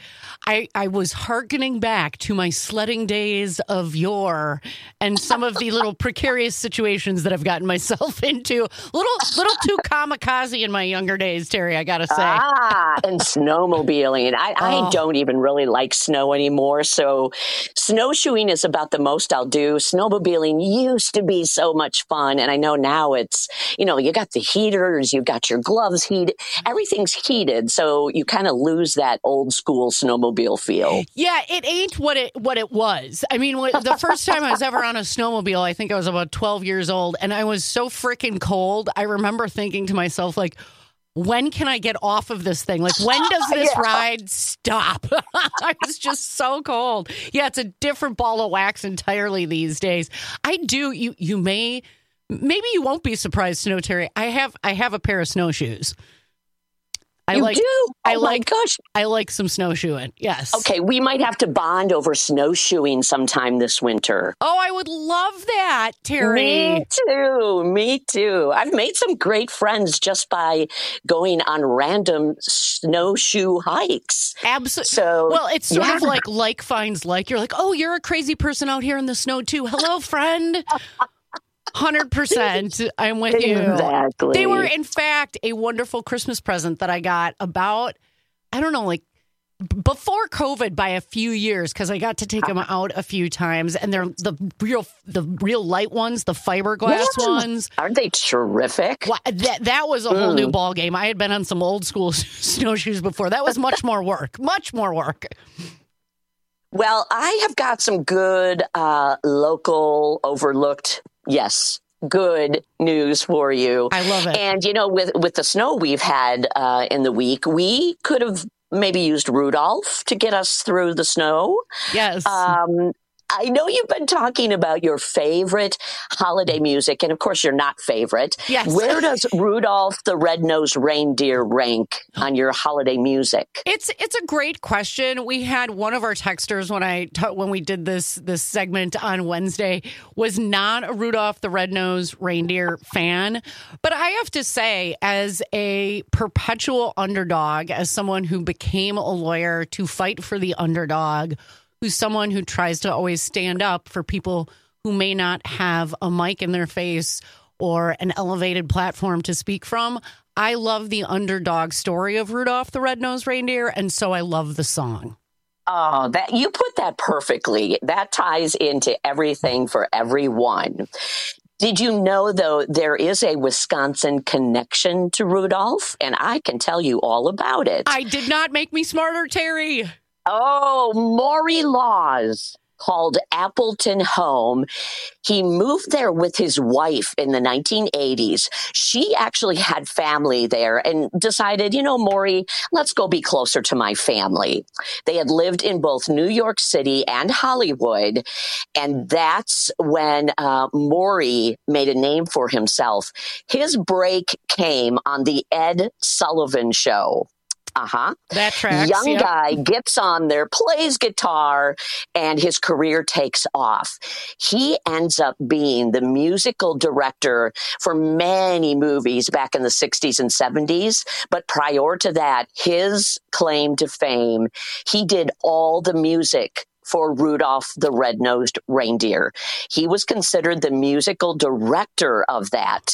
[SPEAKER 17] I was hearkening back to my sledding days of yore and some of the little precarious situations that I've gotten myself into. Little too kamikaze in my younger days, Terry, I got to say.
[SPEAKER 8] And snowmobiling. I don't even really like snow anymore, so snowshoeing is about the most I'll do. Snowmobiling used to be so much fun. And I know now it's, you got the heaters, you got your gloves heated, everything's heated. So you kind of lose that old school snowmobile feel.
[SPEAKER 17] Yeah, it ain't what it was. I mean, the first time I was ever on a snowmobile, I think I was about 12 years old, and I was so freaking cold. I remember thinking to myself, like, when can I get off of this thing? Like, when does this ride stop? I was just so cold. Yeah, it's a different ball of wax entirely these days. I do. Maybe you won't be surprised to know, Terry. I have a pair of snowshoes.
[SPEAKER 8] You do? Oh my gosh.
[SPEAKER 17] I like some snowshoeing. Yes.
[SPEAKER 8] Okay, we might have to bond over snowshoeing sometime this winter.
[SPEAKER 17] Oh, I would love that, Terry.
[SPEAKER 8] Me too. I've made some great friends just by going on random snowshoe hikes.
[SPEAKER 17] Absolutely.
[SPEAKER 8] So,
[SPEAKER 17] well, it's sort of like finds like. You're like, oh, you're a crazy person out here in the snow too. Hello, friend. 100%. I'm with you.
[SPEAKER 8] Exactly.
[SPEAKER 17] They were, in fact, a wonderful Christmas present that I got about, I don't know, like before COVID by a few years, because I got to take them out a few times, and they're the real light ones, the fiberglass ones.
[SPEAKER 8] Aren't they terrific?
[SPEAKER 17] Well, that was a whole new ball game. I had been on some old school snowshoes before. That was much more work. Much more work.
[SPEAKER 8] Well, I have got some good local overlooked. Yes, good news for you.
[SPEAKER 17] I love it.
[SPEAKER 8] And, with the snow we've had in the week, we could have maybe used Rudolph to get us through the snow.
[SPEAKER 17] Yes.
[SPEAKER 8] I know you've been talking about your favorite holiday music, and of course your not favorite.
[SPEAKER 17] Yes.
[SPEAKER 8] Where does Rudolph the Red-Nosed Reindeer rank on your holiday music?
[SPEAKER 17] It's a great question. We had one of our texters when we did this segment on Wednesday was not a Rudolph the Red-Nosed Reindeer fan, but I have to say, as a perpetual underdog, as someone who became a lawyer to fight for the underdog, who's someone who tries to always stand up for people who may not have a mic in their face or an elevated platform to speak from. I love the underdog story of Rudolph the Red-Nosed Reindeer, and so I love the song.
[SPEAKER 8] Oh, that you put that perfectly. That ties into everything for everyone. Did you know, though, there is a Wisconsin connection to Rudolph? And I can tell you all about it.
[SPEAKER 17] I did not make me smarter, Terry.
[SPEAKER 8] Oh, Maury Laws. called Appleton Home. He moved there with his wife in the 1980s. She actually had family there and decided, Maury, let's go be closer to my family. They had lived in both New York City and Hollywood. And that's when Maury made a name for himself. His break came on the Ed Sullivan Show.
[SPEAKER 17] That tracks.
[SPEAKER 8] Young guy gets on there, plays guitar, and his career takes off. He ends up being the musical director for many movies back in the 60s and 70s. But prior to that, his claim to fame, he did all the music for Rudolph the Red-Nosed Reindeer. He was considered the musical director of that.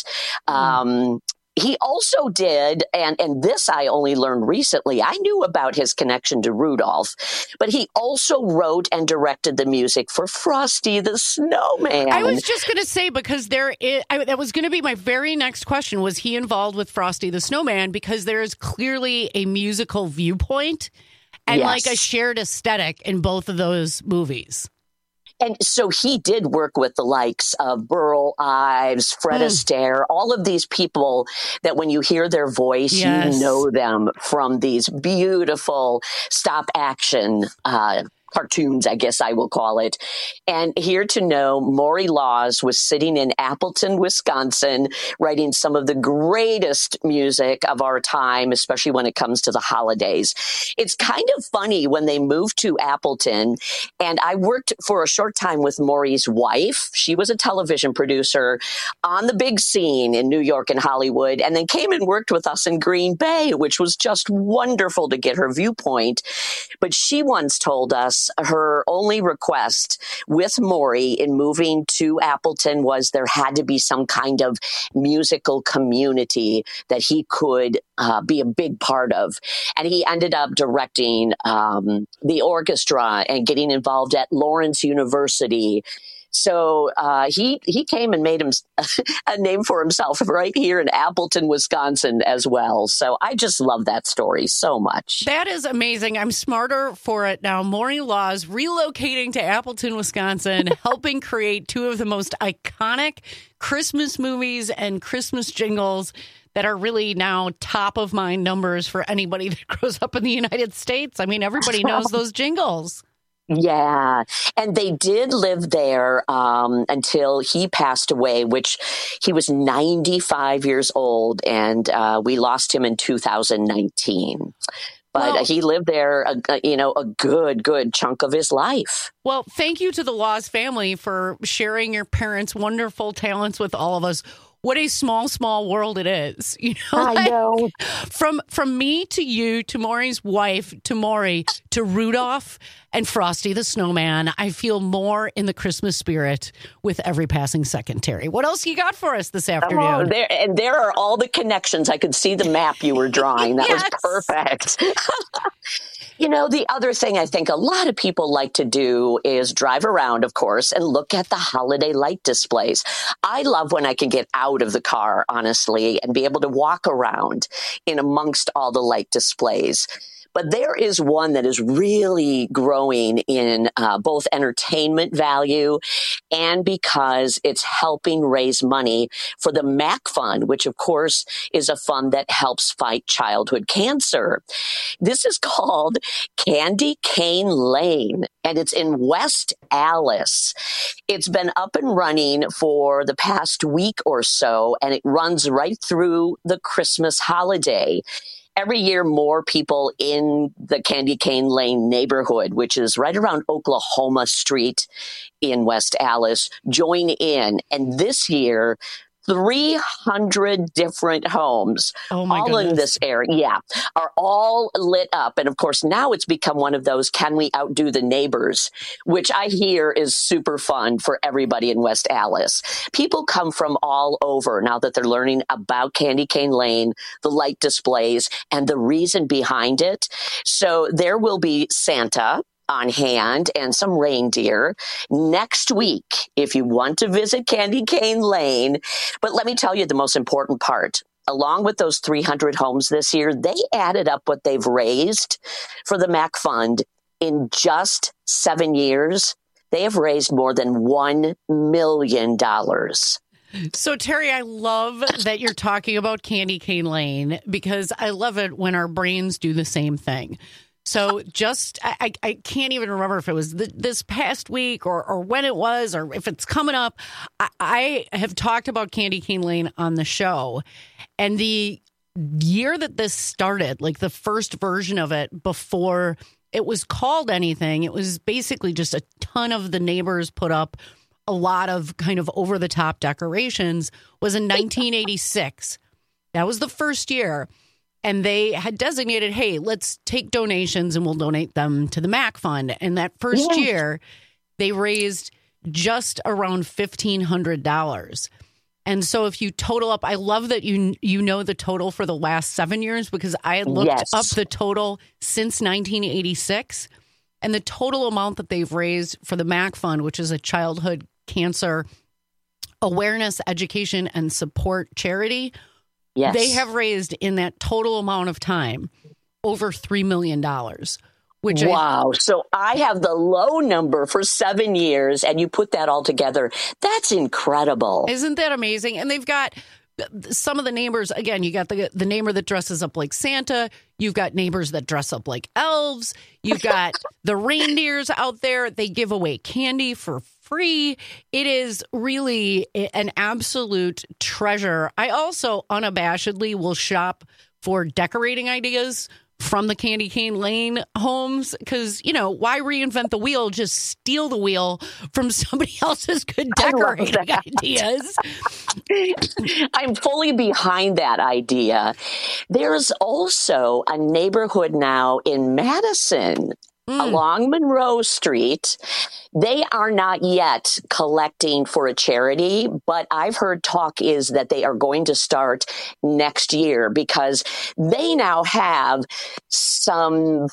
[SPEAKER 8] He also did, and this I only learned recently, I knew about his connection to Rudolph, but he also wrote and directed the music for Frosty the Snowman.
[SPEAKER 17] I was just going to say, because that was going to be my very next question, was he involved with Frosty the Snowman? Because there is clearly a musical viewpoint and like a shared aesthetic in both of those movies.
[SPEAKER 8] And so he did work with the likes of Burl Ives, Fred Astaire, all of these people that when you hear their voice, you know them from these beautiful stop action cartoons, I guess I will call it. And here to know, Maury Laws was sitting in Appleton, Wisconsin, writing some of the greatest music of our time, especially when it comes to the holidays. It's kind of funny when they moved to Appleton, and I worked for a short time with Maury's wife. She was a television producer on the big scene in New York and Hollywood, and then came and worked with us in Green Bay, which was just wonderful to get her viewpoint. But she once told us her only request with Maury in moving to Appleton was there had to be some kind of musical community that he could be a big part of. And he ended up directing the orchestra and getting involved at Lawrence University. So he came and made him a name for himself right here in Appleton, Wisconsin as well. So I just love that story so much.
[SPEAKER 17] That is amazing. I'm smarter for it now. Maury Laws relocating to Appleton, Wisconsin, helping create two of the most iconic Christmas movies and Christmas jingles that are really now top of mind numbers for anybody that grows up in the United States. I mean, everybody knows those jingles.
[SPEAKER 8] Yeah. And they did live there until he passed away, which he was 95 years old. And we lost him in 2019. But he lived there, a good chunk of his life.
[SPEAKER 17] Well, thank you to the Laws family for sharing your parents' wonderful talents with all of us. What a small, small world it is.
[SPEAKER 8] I know.
[SPEAKER 17] From me to you, to Maury's wife, to Maury, to Rudolph and Frosty the Snowman, I feel more in the Christmas spirit with every passing second, Terry. What else you got for us this afternoon?
[SPEAKER 8] There are all the connections. I could see the map you were drawing. That was perfect. The other thing I think a lot of people like to do is drive around, of course, and look at the holiday light displays. I love when I can get out of the car, honestly, and be able to walk around in amongst all the light displays. But there is one that is really growing in both entertainment value and because it's helping raise money for the MAC Fund, which, of course, is a fund that helps fight childhood cancer. This is called Candy Cane Lane, and it's in West Allis. It's been up and running for the past week or so, and it runs right through the Christmas holiday. Every year, more people in the Candy Cane Lane neighborhood, which is right around Oklahoma Street in West Allis, join in. And this year, 300 different homes, all in this area, are all lit up. And of course, now it's become one of those can we outdo the neighbors, which I hear is super fun for everybody in West Allis. People come from all over now that they're learning about Candy Cane Lane, the light displays, and the reason behind it. So there will be Santa on hand and some reindeer next week if you want to visit Candy Cane Lane. But let me tell you the most important part. Along with those 300 homes this year, they added up what they've raised for the MAC Fund in just 7 years. They have raised more than $1 million.
[SPEAKER 17] So, Terry, I love that you're talking about Candy Cane Lane because I love it when our brains do the same thing. So I can't even remember if it was this past week or when it was or if it's coming up. I have talked about Candy Cane Lane on the show. And the year that this started, like the first version of it before it was called anything, it was basically just a ton of the neighbors put up a lot of kind of over-the-top decorations, was in 1986. That was the first year. And they had designated, hey, let's take donations and we'll donate them to the MAC Fund. And that first year, they raised just around $1,500. And so if you total up, I love that you know the total for the last 7 years because I had looked up the total since 1986. And the total amount that they've raised for the MAC Fund, which is a childhood cancer awareness, education, and support charity, they have raised in that total amount of time over $3 million. Which
[SPEAKER 8] So I have the low number for 7 years, and you put that all together. That's incredible.
[SPEAKER 17] Isn't that amazing? And they've got some of the neighbors. Again, you got the neighbor that dresses up like Santa. You've got neighbors that dress up like elves. You've got the reindeers out there. They give away candy for free. It is really an absolute treasure. I also unabashedly will shop for decorating ideas from the Candy Cane Lane homes because, you know, why reinvent the wheel? Just steal the wheel from somebody else's good decorating ideas.
[SPEAKER 8] I'm fully behind that idea. There's also a neighborhood now in Madison along Monroe Street. They are not yet collecting for a charity, but I've heard talk is that they are going to start next year because they now have some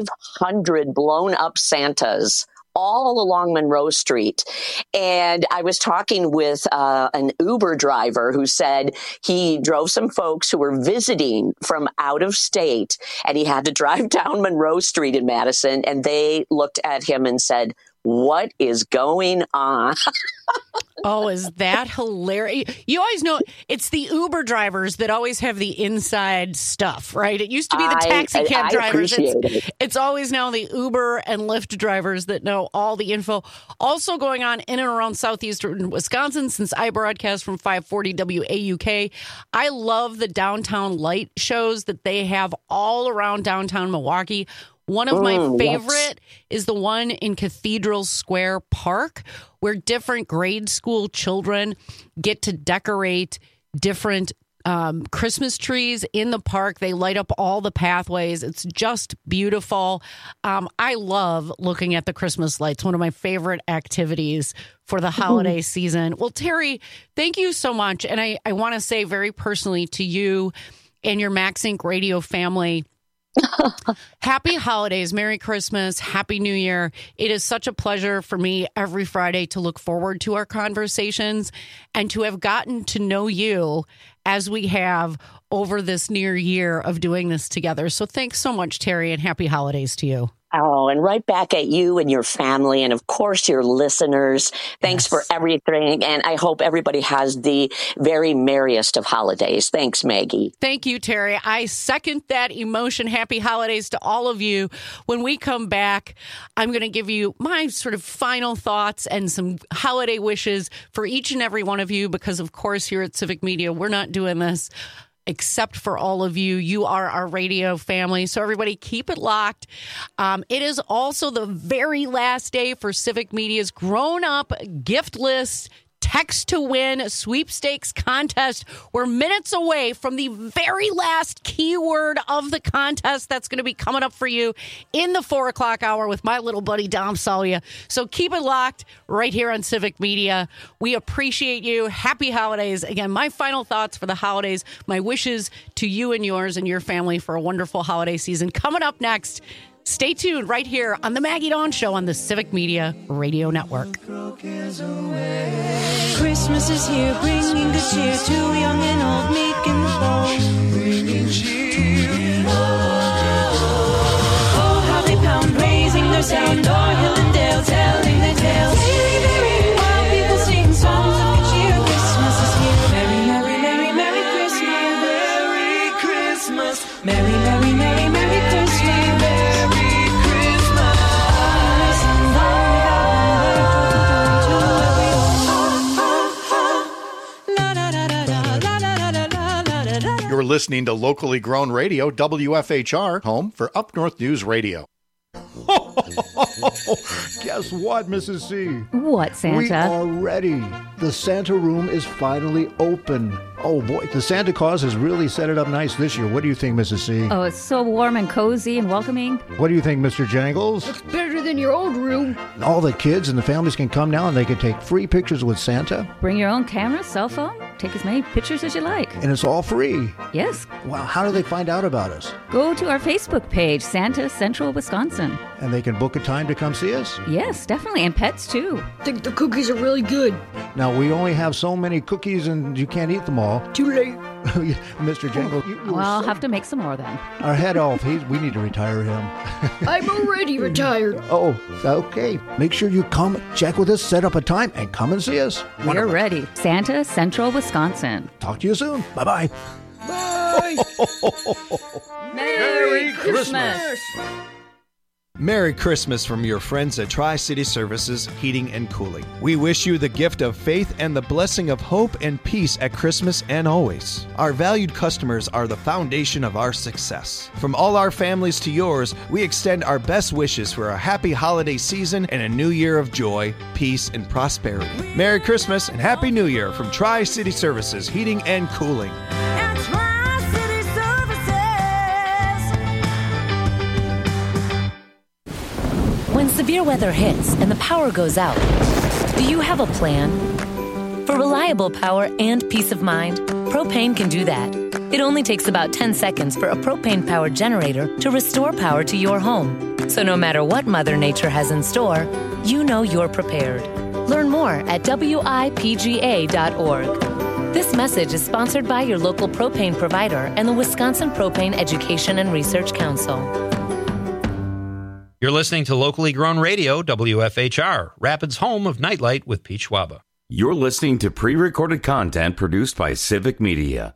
[SPEAKER 8] 500 blown up Santas all along Monroe Street. And I was talking with an Uber driver who said he drove some folks who were visiting from out of state, and he had to drive down Monroe Street in Madison, and they looked at him and said, "What is going on?"
[SPEAKER 17] Oh, is that hilarious? You always know it's the Uber drivers that always have the inside stuff, right? It used to be the taxi cab drivers. It's always now the Uber and Lyft drivers that know all the info. Also going on in and around southeastern Wisconsin, since I broadcast from 540 WAUK, I love the downtown light shows that they have all around downtown Milwaukee. One of my favorite is the one in Cathedral Square Park, where different grade school children get to decorate different Christmas trees in the park. They light up all the pathways. It's just beautiful. I love looking at the Christmas lights, one of my favorite activities for the holiday season. Well, Terry, thank you so much. And I want to say very personally to you and your MaxInc Radio family, happy holidays, Merry Christmas, Happy New Year. It is such a pleasure for me every Friday to look forward to our conversations and to have gotten to know you as we have over this near year of doing this together. So thanks so much, Terry, and happy holidays to you.
[SPEAKER 8] Oh, and right back at you and your family and, of course, your listeners. Thanks for everything. And I hope everybody has the very merriest of holidays. Thanks, Maggie.
[SPEAKER 17] Thank you, Terry. I second that emotion. Happy holidays to all of you. When we come back, I'm going to give you my sort of final thoughts and some holiday wishes for each and every one of you, because, of course, here at Civic Media, we're not doing this except for all of you. You are our radio family. So everybody keep it locked. It is also the very last day for Civic Media's grown-up gift list text to win sweepstakes contest. We're minutes away from the very last keyword of the contest that's going to be coming up for you in the 4 o'clock hour with my little buddy Dom Salia. So keep it locked right here on Civic Media. We appreciate you. Happy holidays. Again, my final thoughts for the holidays, my wishes to you and yours and your family for a wonderful holiday season. Coming up next, stay tuned right here on the Maggie Dawn Show on the Civic Media Radio Network.
[SPEAKER 2] Christmas is here, bringing good cheer to young and old, meek and bold. Bringing cheer. Oh, how they pound, raising their sound, o'er hill and dale, telling their tale.
[SPEAKER 9] listening to locally grown radio, WFHR, home for Up North News Radio.
[SPEAKER 10] Guess what, Mrs. C?
[SPEAKER 11] What, Santa?
[SPEAKER 10] We are ready. The Santa room is finally open. Oh, boy, the Santa Claus has really set it up nice this year. What do you think, Mrs. C?
[SPEAKER 11] Oh, it's so warm and cozy and welcoming.
[SPEAKER 10] What do you think, Mr. Jangles?
[SPEAKER 11] It's better than your old room.
[SPEAKER 10] All the kids and the families can come now and they can take free pictures with Santa.
[SPEAKER 11] Bring your own camera, cell phone. Take as many pictures as you like.
[SPEAKER 10] And it's all free.
[SPEAKER 11] Yes.
[SPEAKER 10] Wow, how do they find out about us?
[SPEAKER 11] Go to our Facebook page, Santa Central Wisconsin.
[SPEAKER 10] And they can book a time to come see us?
[SPEAKER 11] Yes, definitely. And pets, too.
[SPEAKER 13] I think the cookies are really good.
[SPEAKER 10] Now, we only have so many cookies and you can't eat them all.
[SPEAKER 13] Too late.
[SPEAKER 10] Mr. Jangle,
[SPEAKER 11] well, I'll have to make some more then.
[SPEAKER 10] Our head elf, we need to retire him.
[SPEAKER 13] I'm already retired.
[SPEAKER 10] Oh, okay. Make sure you come check with us, set up a time, and come and see us.
[SPEAKER 11] We're ready. Santa Central, Wisconsin.
[SPEAKER 10] Talk to you soon. Bye-bye.
[SPEAKER 13] Bye.
[SPEAKER 11] Merry Christmas.
[SPEAKER 14] Merry Christmas from your friends at Tri-City Services Heating and Cooling. We wish you the gift of faith and the blessing of hope and peace at Christmas and always. Our valued customers are the foundation of our success. From all our families to yours, we extend our best wishes for a happy holiday season and a new year of joy, peace, and prosperity. Merry Christmas and Happy New Year from Tri-City Services Heating and Cooling.
[SPEAKER 15] When severe weather hits and the power goes out, do you have a plan? For reliable power and peace of mind, Propane can do that. It only takes about 10 seconds for a propane-powered generator to restore power to your home. So no matter what Mother Nature has in store, you know you're prepared. Learn more at WIPGA.org. This message is sponsored by your local propane provider and the Wisconsin Propane Education and Research Council.
[SPEAKER 22] You're listening to locally grown radio, WFHR, Rapids' home of Nightlight with Pete Schwaba.
[SPEAKER 16] You're listening to pre-recorded content produced by Civic Media.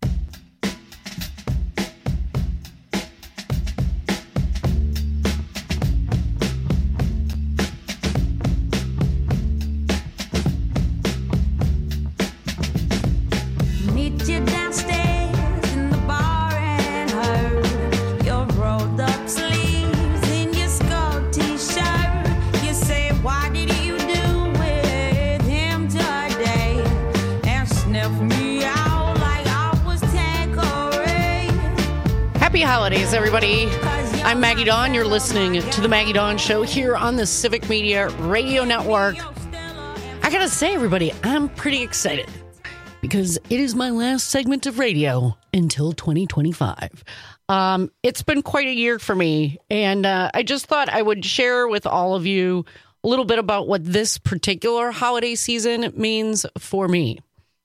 [SPEAKER 17] Happy holidays, everybody. I'm Maggie Dawn. You're listening to The Maggie Dawn Show here on the Civic Media Radio Network. I gotta say, everybody, I'm pretty excited because it is my last segment of radio until 2025. It's been quite a year for me, and I just thought I would share with all of you a little bit about what this particular holiday season means for me,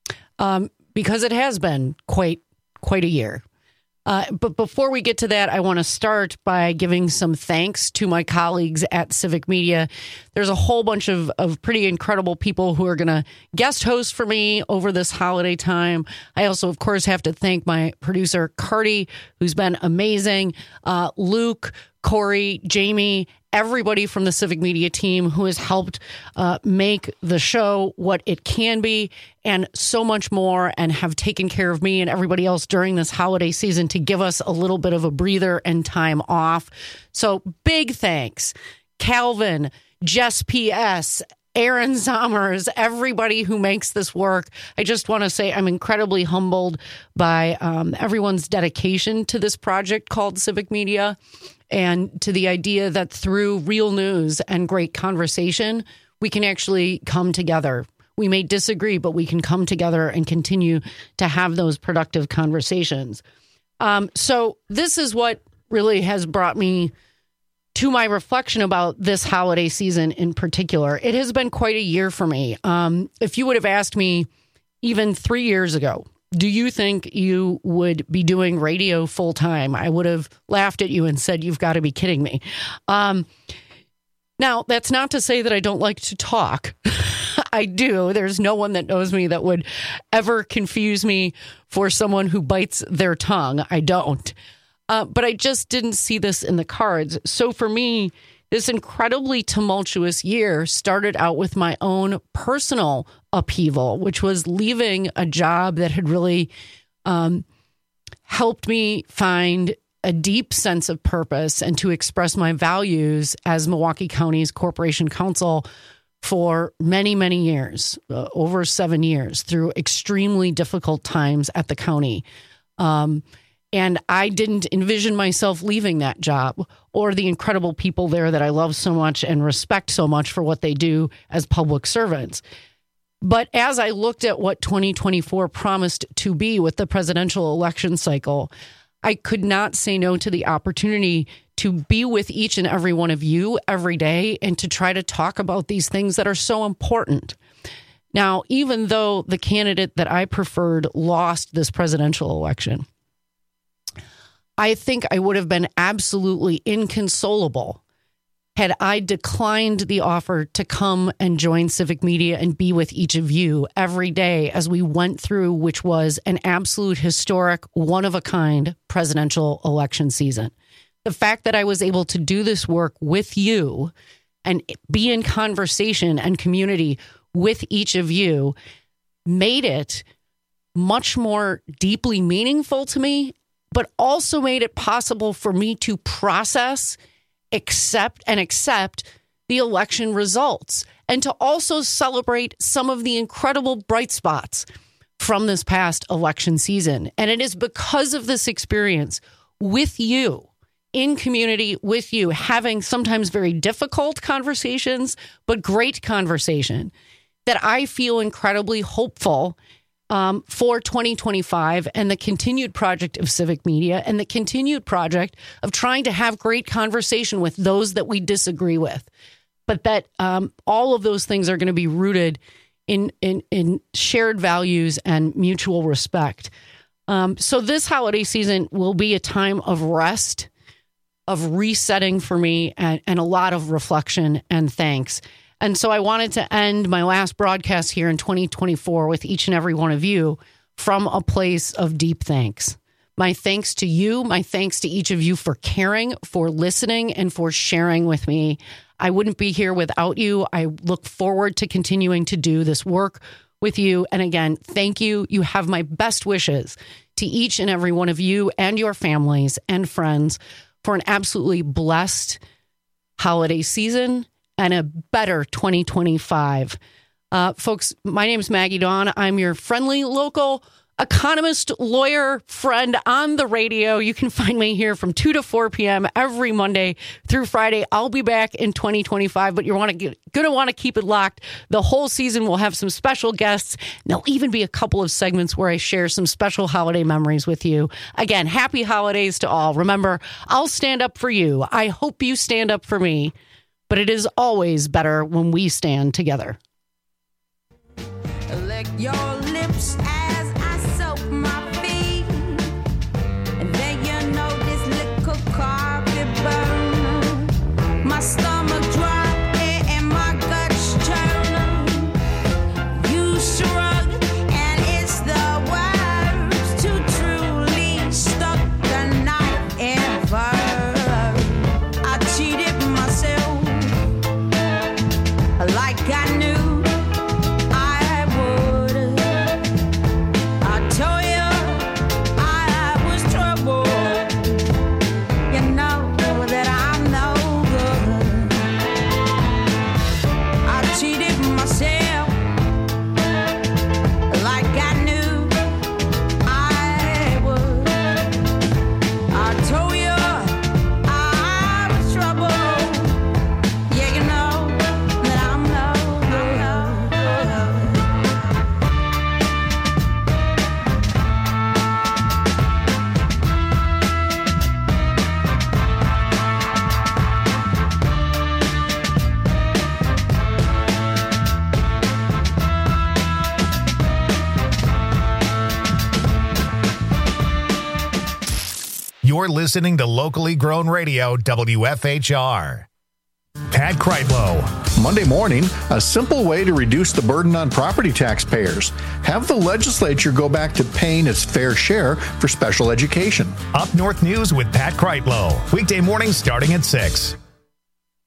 [SPEAKER 17] because it has been quite a year. But before we get to that, I want to start by giving some thanks to my colleagues at Civic Media. There's a whole bunch of pretty incredible people who are going to guest host for me over this holiday time. I also, of course, have to thank my producer, Cardi, who's been amazing, Luke, Corey, Jamie, everybody from the Civic Media team who has helped make the show what it can be and so much more, and have taken care of me and everybody else during this holiday season to give us a little bit of a breather and time off. So big thanks. Calvin, Jess P.S., Aaron Zommers, everybody who makes this work. I just want to say I'm incredibly humbled by everyone's dedication to this project called Civic Media, and to the idea that through real news and great conversation, we can actually come together. We may disagree, but we can come together and continue to have those productive conversations. So this is what really has brought me to my reflection about this holiday season in particular. It has been quite a year for me. If you would have asked me even 3 years ago, do you think you would be doing radio full time? I would have laughed at you and said, you've got to be kidding me. Now, that's not to say that I don't like to talk. I do. There's no one that knows me that would ever confuse me for someone who bites their tongue. I don't. But I just didn't see this in the cards. So for me, this incredibly tumultuous year started out with my own personal upheaval, which was leaving a job that had really helped me find a deep sense of purpose and to express my values as Milwaukee County's Corporation Counsel for many, many years, over 7 years, through extremely difficult times at the county. And I didn't envision myself leaving that job or the incredible people there that I love so much and respect so much for what they do as public servants. But as I looked at what 2024 promised to be with the presidential election cycle, I could not say no to the opportunity to be with each and every one of you every day and to try to talk about these things that are so important. Now, even though the candidate that I preferred lost this presidential election, I think I would have been absolutely inconsolable had I declined the offer to come and join Civic Media and be with each of you every day as we went through, which was an absolute historic, one-of-a-kind presidential election season. The fact that I was able to do this work with you and be in conversation and community with each of you made it much more deeply meaningful to me, but also made it possible for me to process, accept the election results and to also celebrate some of the incredible bright spots from this past election season. And it is because of this experience with you, in community with you, having sometimes very difficult conversations, but great conversation, that I feel incredibly hopeful for 2025 and the continued project of Civic Media and the continued project of trying to have great conversation with those that we disagree with. But that all of those things are going to be rooted in shared values and mutual respect. So this holiday season will be a time of rest, of resetting for me, and a lot of reflection and thanks. And so I wanted to end my last broadcast here in 2024 with each and every one of you from a place of deep thanks. My thanks to you, my thanks to each of you for caring, for listening, and for sharing with me. I wouldn't be here without you. I look forward to continuing to do this work with you. And again, thank you. You have my best wishes to each and every one of you and your families and friends for an absolutely blessed holiday season and a better 2025. Folks, my name is Maggie Dawn. I'm your friendly local economist, lawyer, friend on the radio. You can find me here from 2 to 4 p.m. every Monday through Friday. I'll be back in 2025, but you're going to want to keep it locked. The whole season we'll have some special guests. There'll even be a couple of segments where I share some special holiday memories with you. Again, happy holidays to all. Remember, I'll stand up for you. I hope you stand up for me. But it is always better when we stand together.
[SPEAKER 2] Lick your lips as I soak my feet, and then you know this little carpet burn. My stomach drop and my guts churn. You shrug and it's the worst to truly stuck the knife ever. I cheated myself like I knew I would. I told you I was trouble. You know that I'm no good. I cheated myself like I knew I would. I told you I was trouble. Yeah, you know that I'm no
[SPEAKER 1] You're listening to locally grown radio, WFHR. Pat Kreitlow.
[SPEAKER 9] Monday morning, a simple way to reduce the burden on property taxpayers. Have the legislature go back to paying its fair share for special education.
[SPEAKER 1] Up North News with Pat Kreitlow. Weekday mornings starting at 6.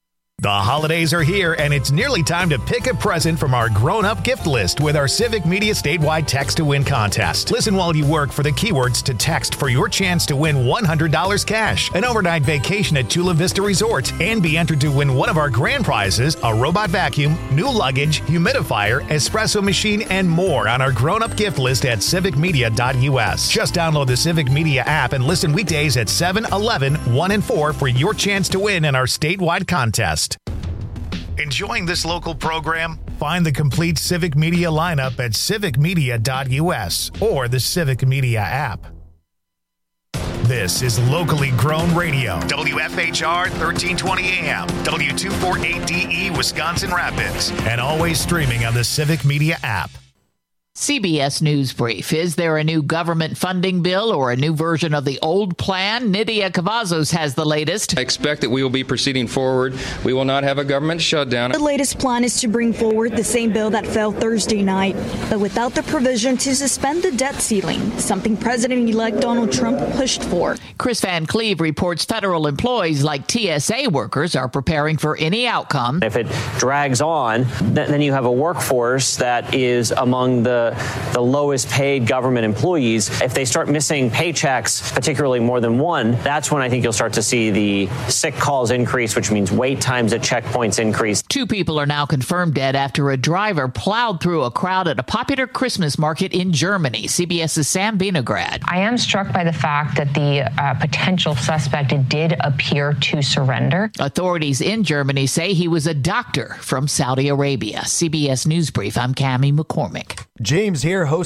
[SPEAKER 1] The holidays are here, and it's nearly time to pick a present from our grown-up gift list with our Civic Media statewide Text to Win contest. Listen while you work for the keywords to text for your chance to win $100 cash, an overnight vacation at Chula Vista Resort, and be entered to win one of our grand prizes, a robot vacuum, new luggage, humidifier, espresso machine, and more on our grown-up gift list at civicmedia.us. Just download the Civic Media app and listen weekdays at 7, 11, 1, and 4 for your chance to win in our statewide contest. Enjoying this local program? Find the complete Civic Media lineup at civicmedia.us or the Civic Media app. This is locally grown radio. WFHR 1320 AM, W248DE Wisconsin Rapids, and always streaming on the Civic Media app.
[SPEAKER 3] CBS News Brief. Is there a new government funding bill or a new version of the old plan? Nydia Cavazos has the latest.
[SPEAKER 5] I expect that we will be proceeding forward. We will not have a government shutdown.
[SPEAKER 6] The latest plan is to bring forward the same bill that fell Thursday night, but without the provision to suspend the debt ceiling, something President-elect Donald Trump pushed for.
[SPEAKER 3] Chris Van Cleve reports federal employees like TSA workers are preparing for any outcome.
[SPEAKER 18] If it drags on, then you have a workforce that is among the lowest paid government employees. If they start missing paychecks, particularly more than one, that's when I think you'll start to see the sick calls increase, which means wait times at checkpoints increase.
[SPEAKER 3] 2 people are now confirmed dead after a driver plowed through a crowd at a popular Christmas market in Germany. CBS's Sam Vinograd.
[SPEAKER 19] I am struck by the fact that the potential suspect did appear to surrender.
[SPEAKER 3] Authorities in Germany say he was a doctor from Saudi Arabia. CBS News Brief, I'm Cammie McCormick.
[SPEAKER 20] James here, host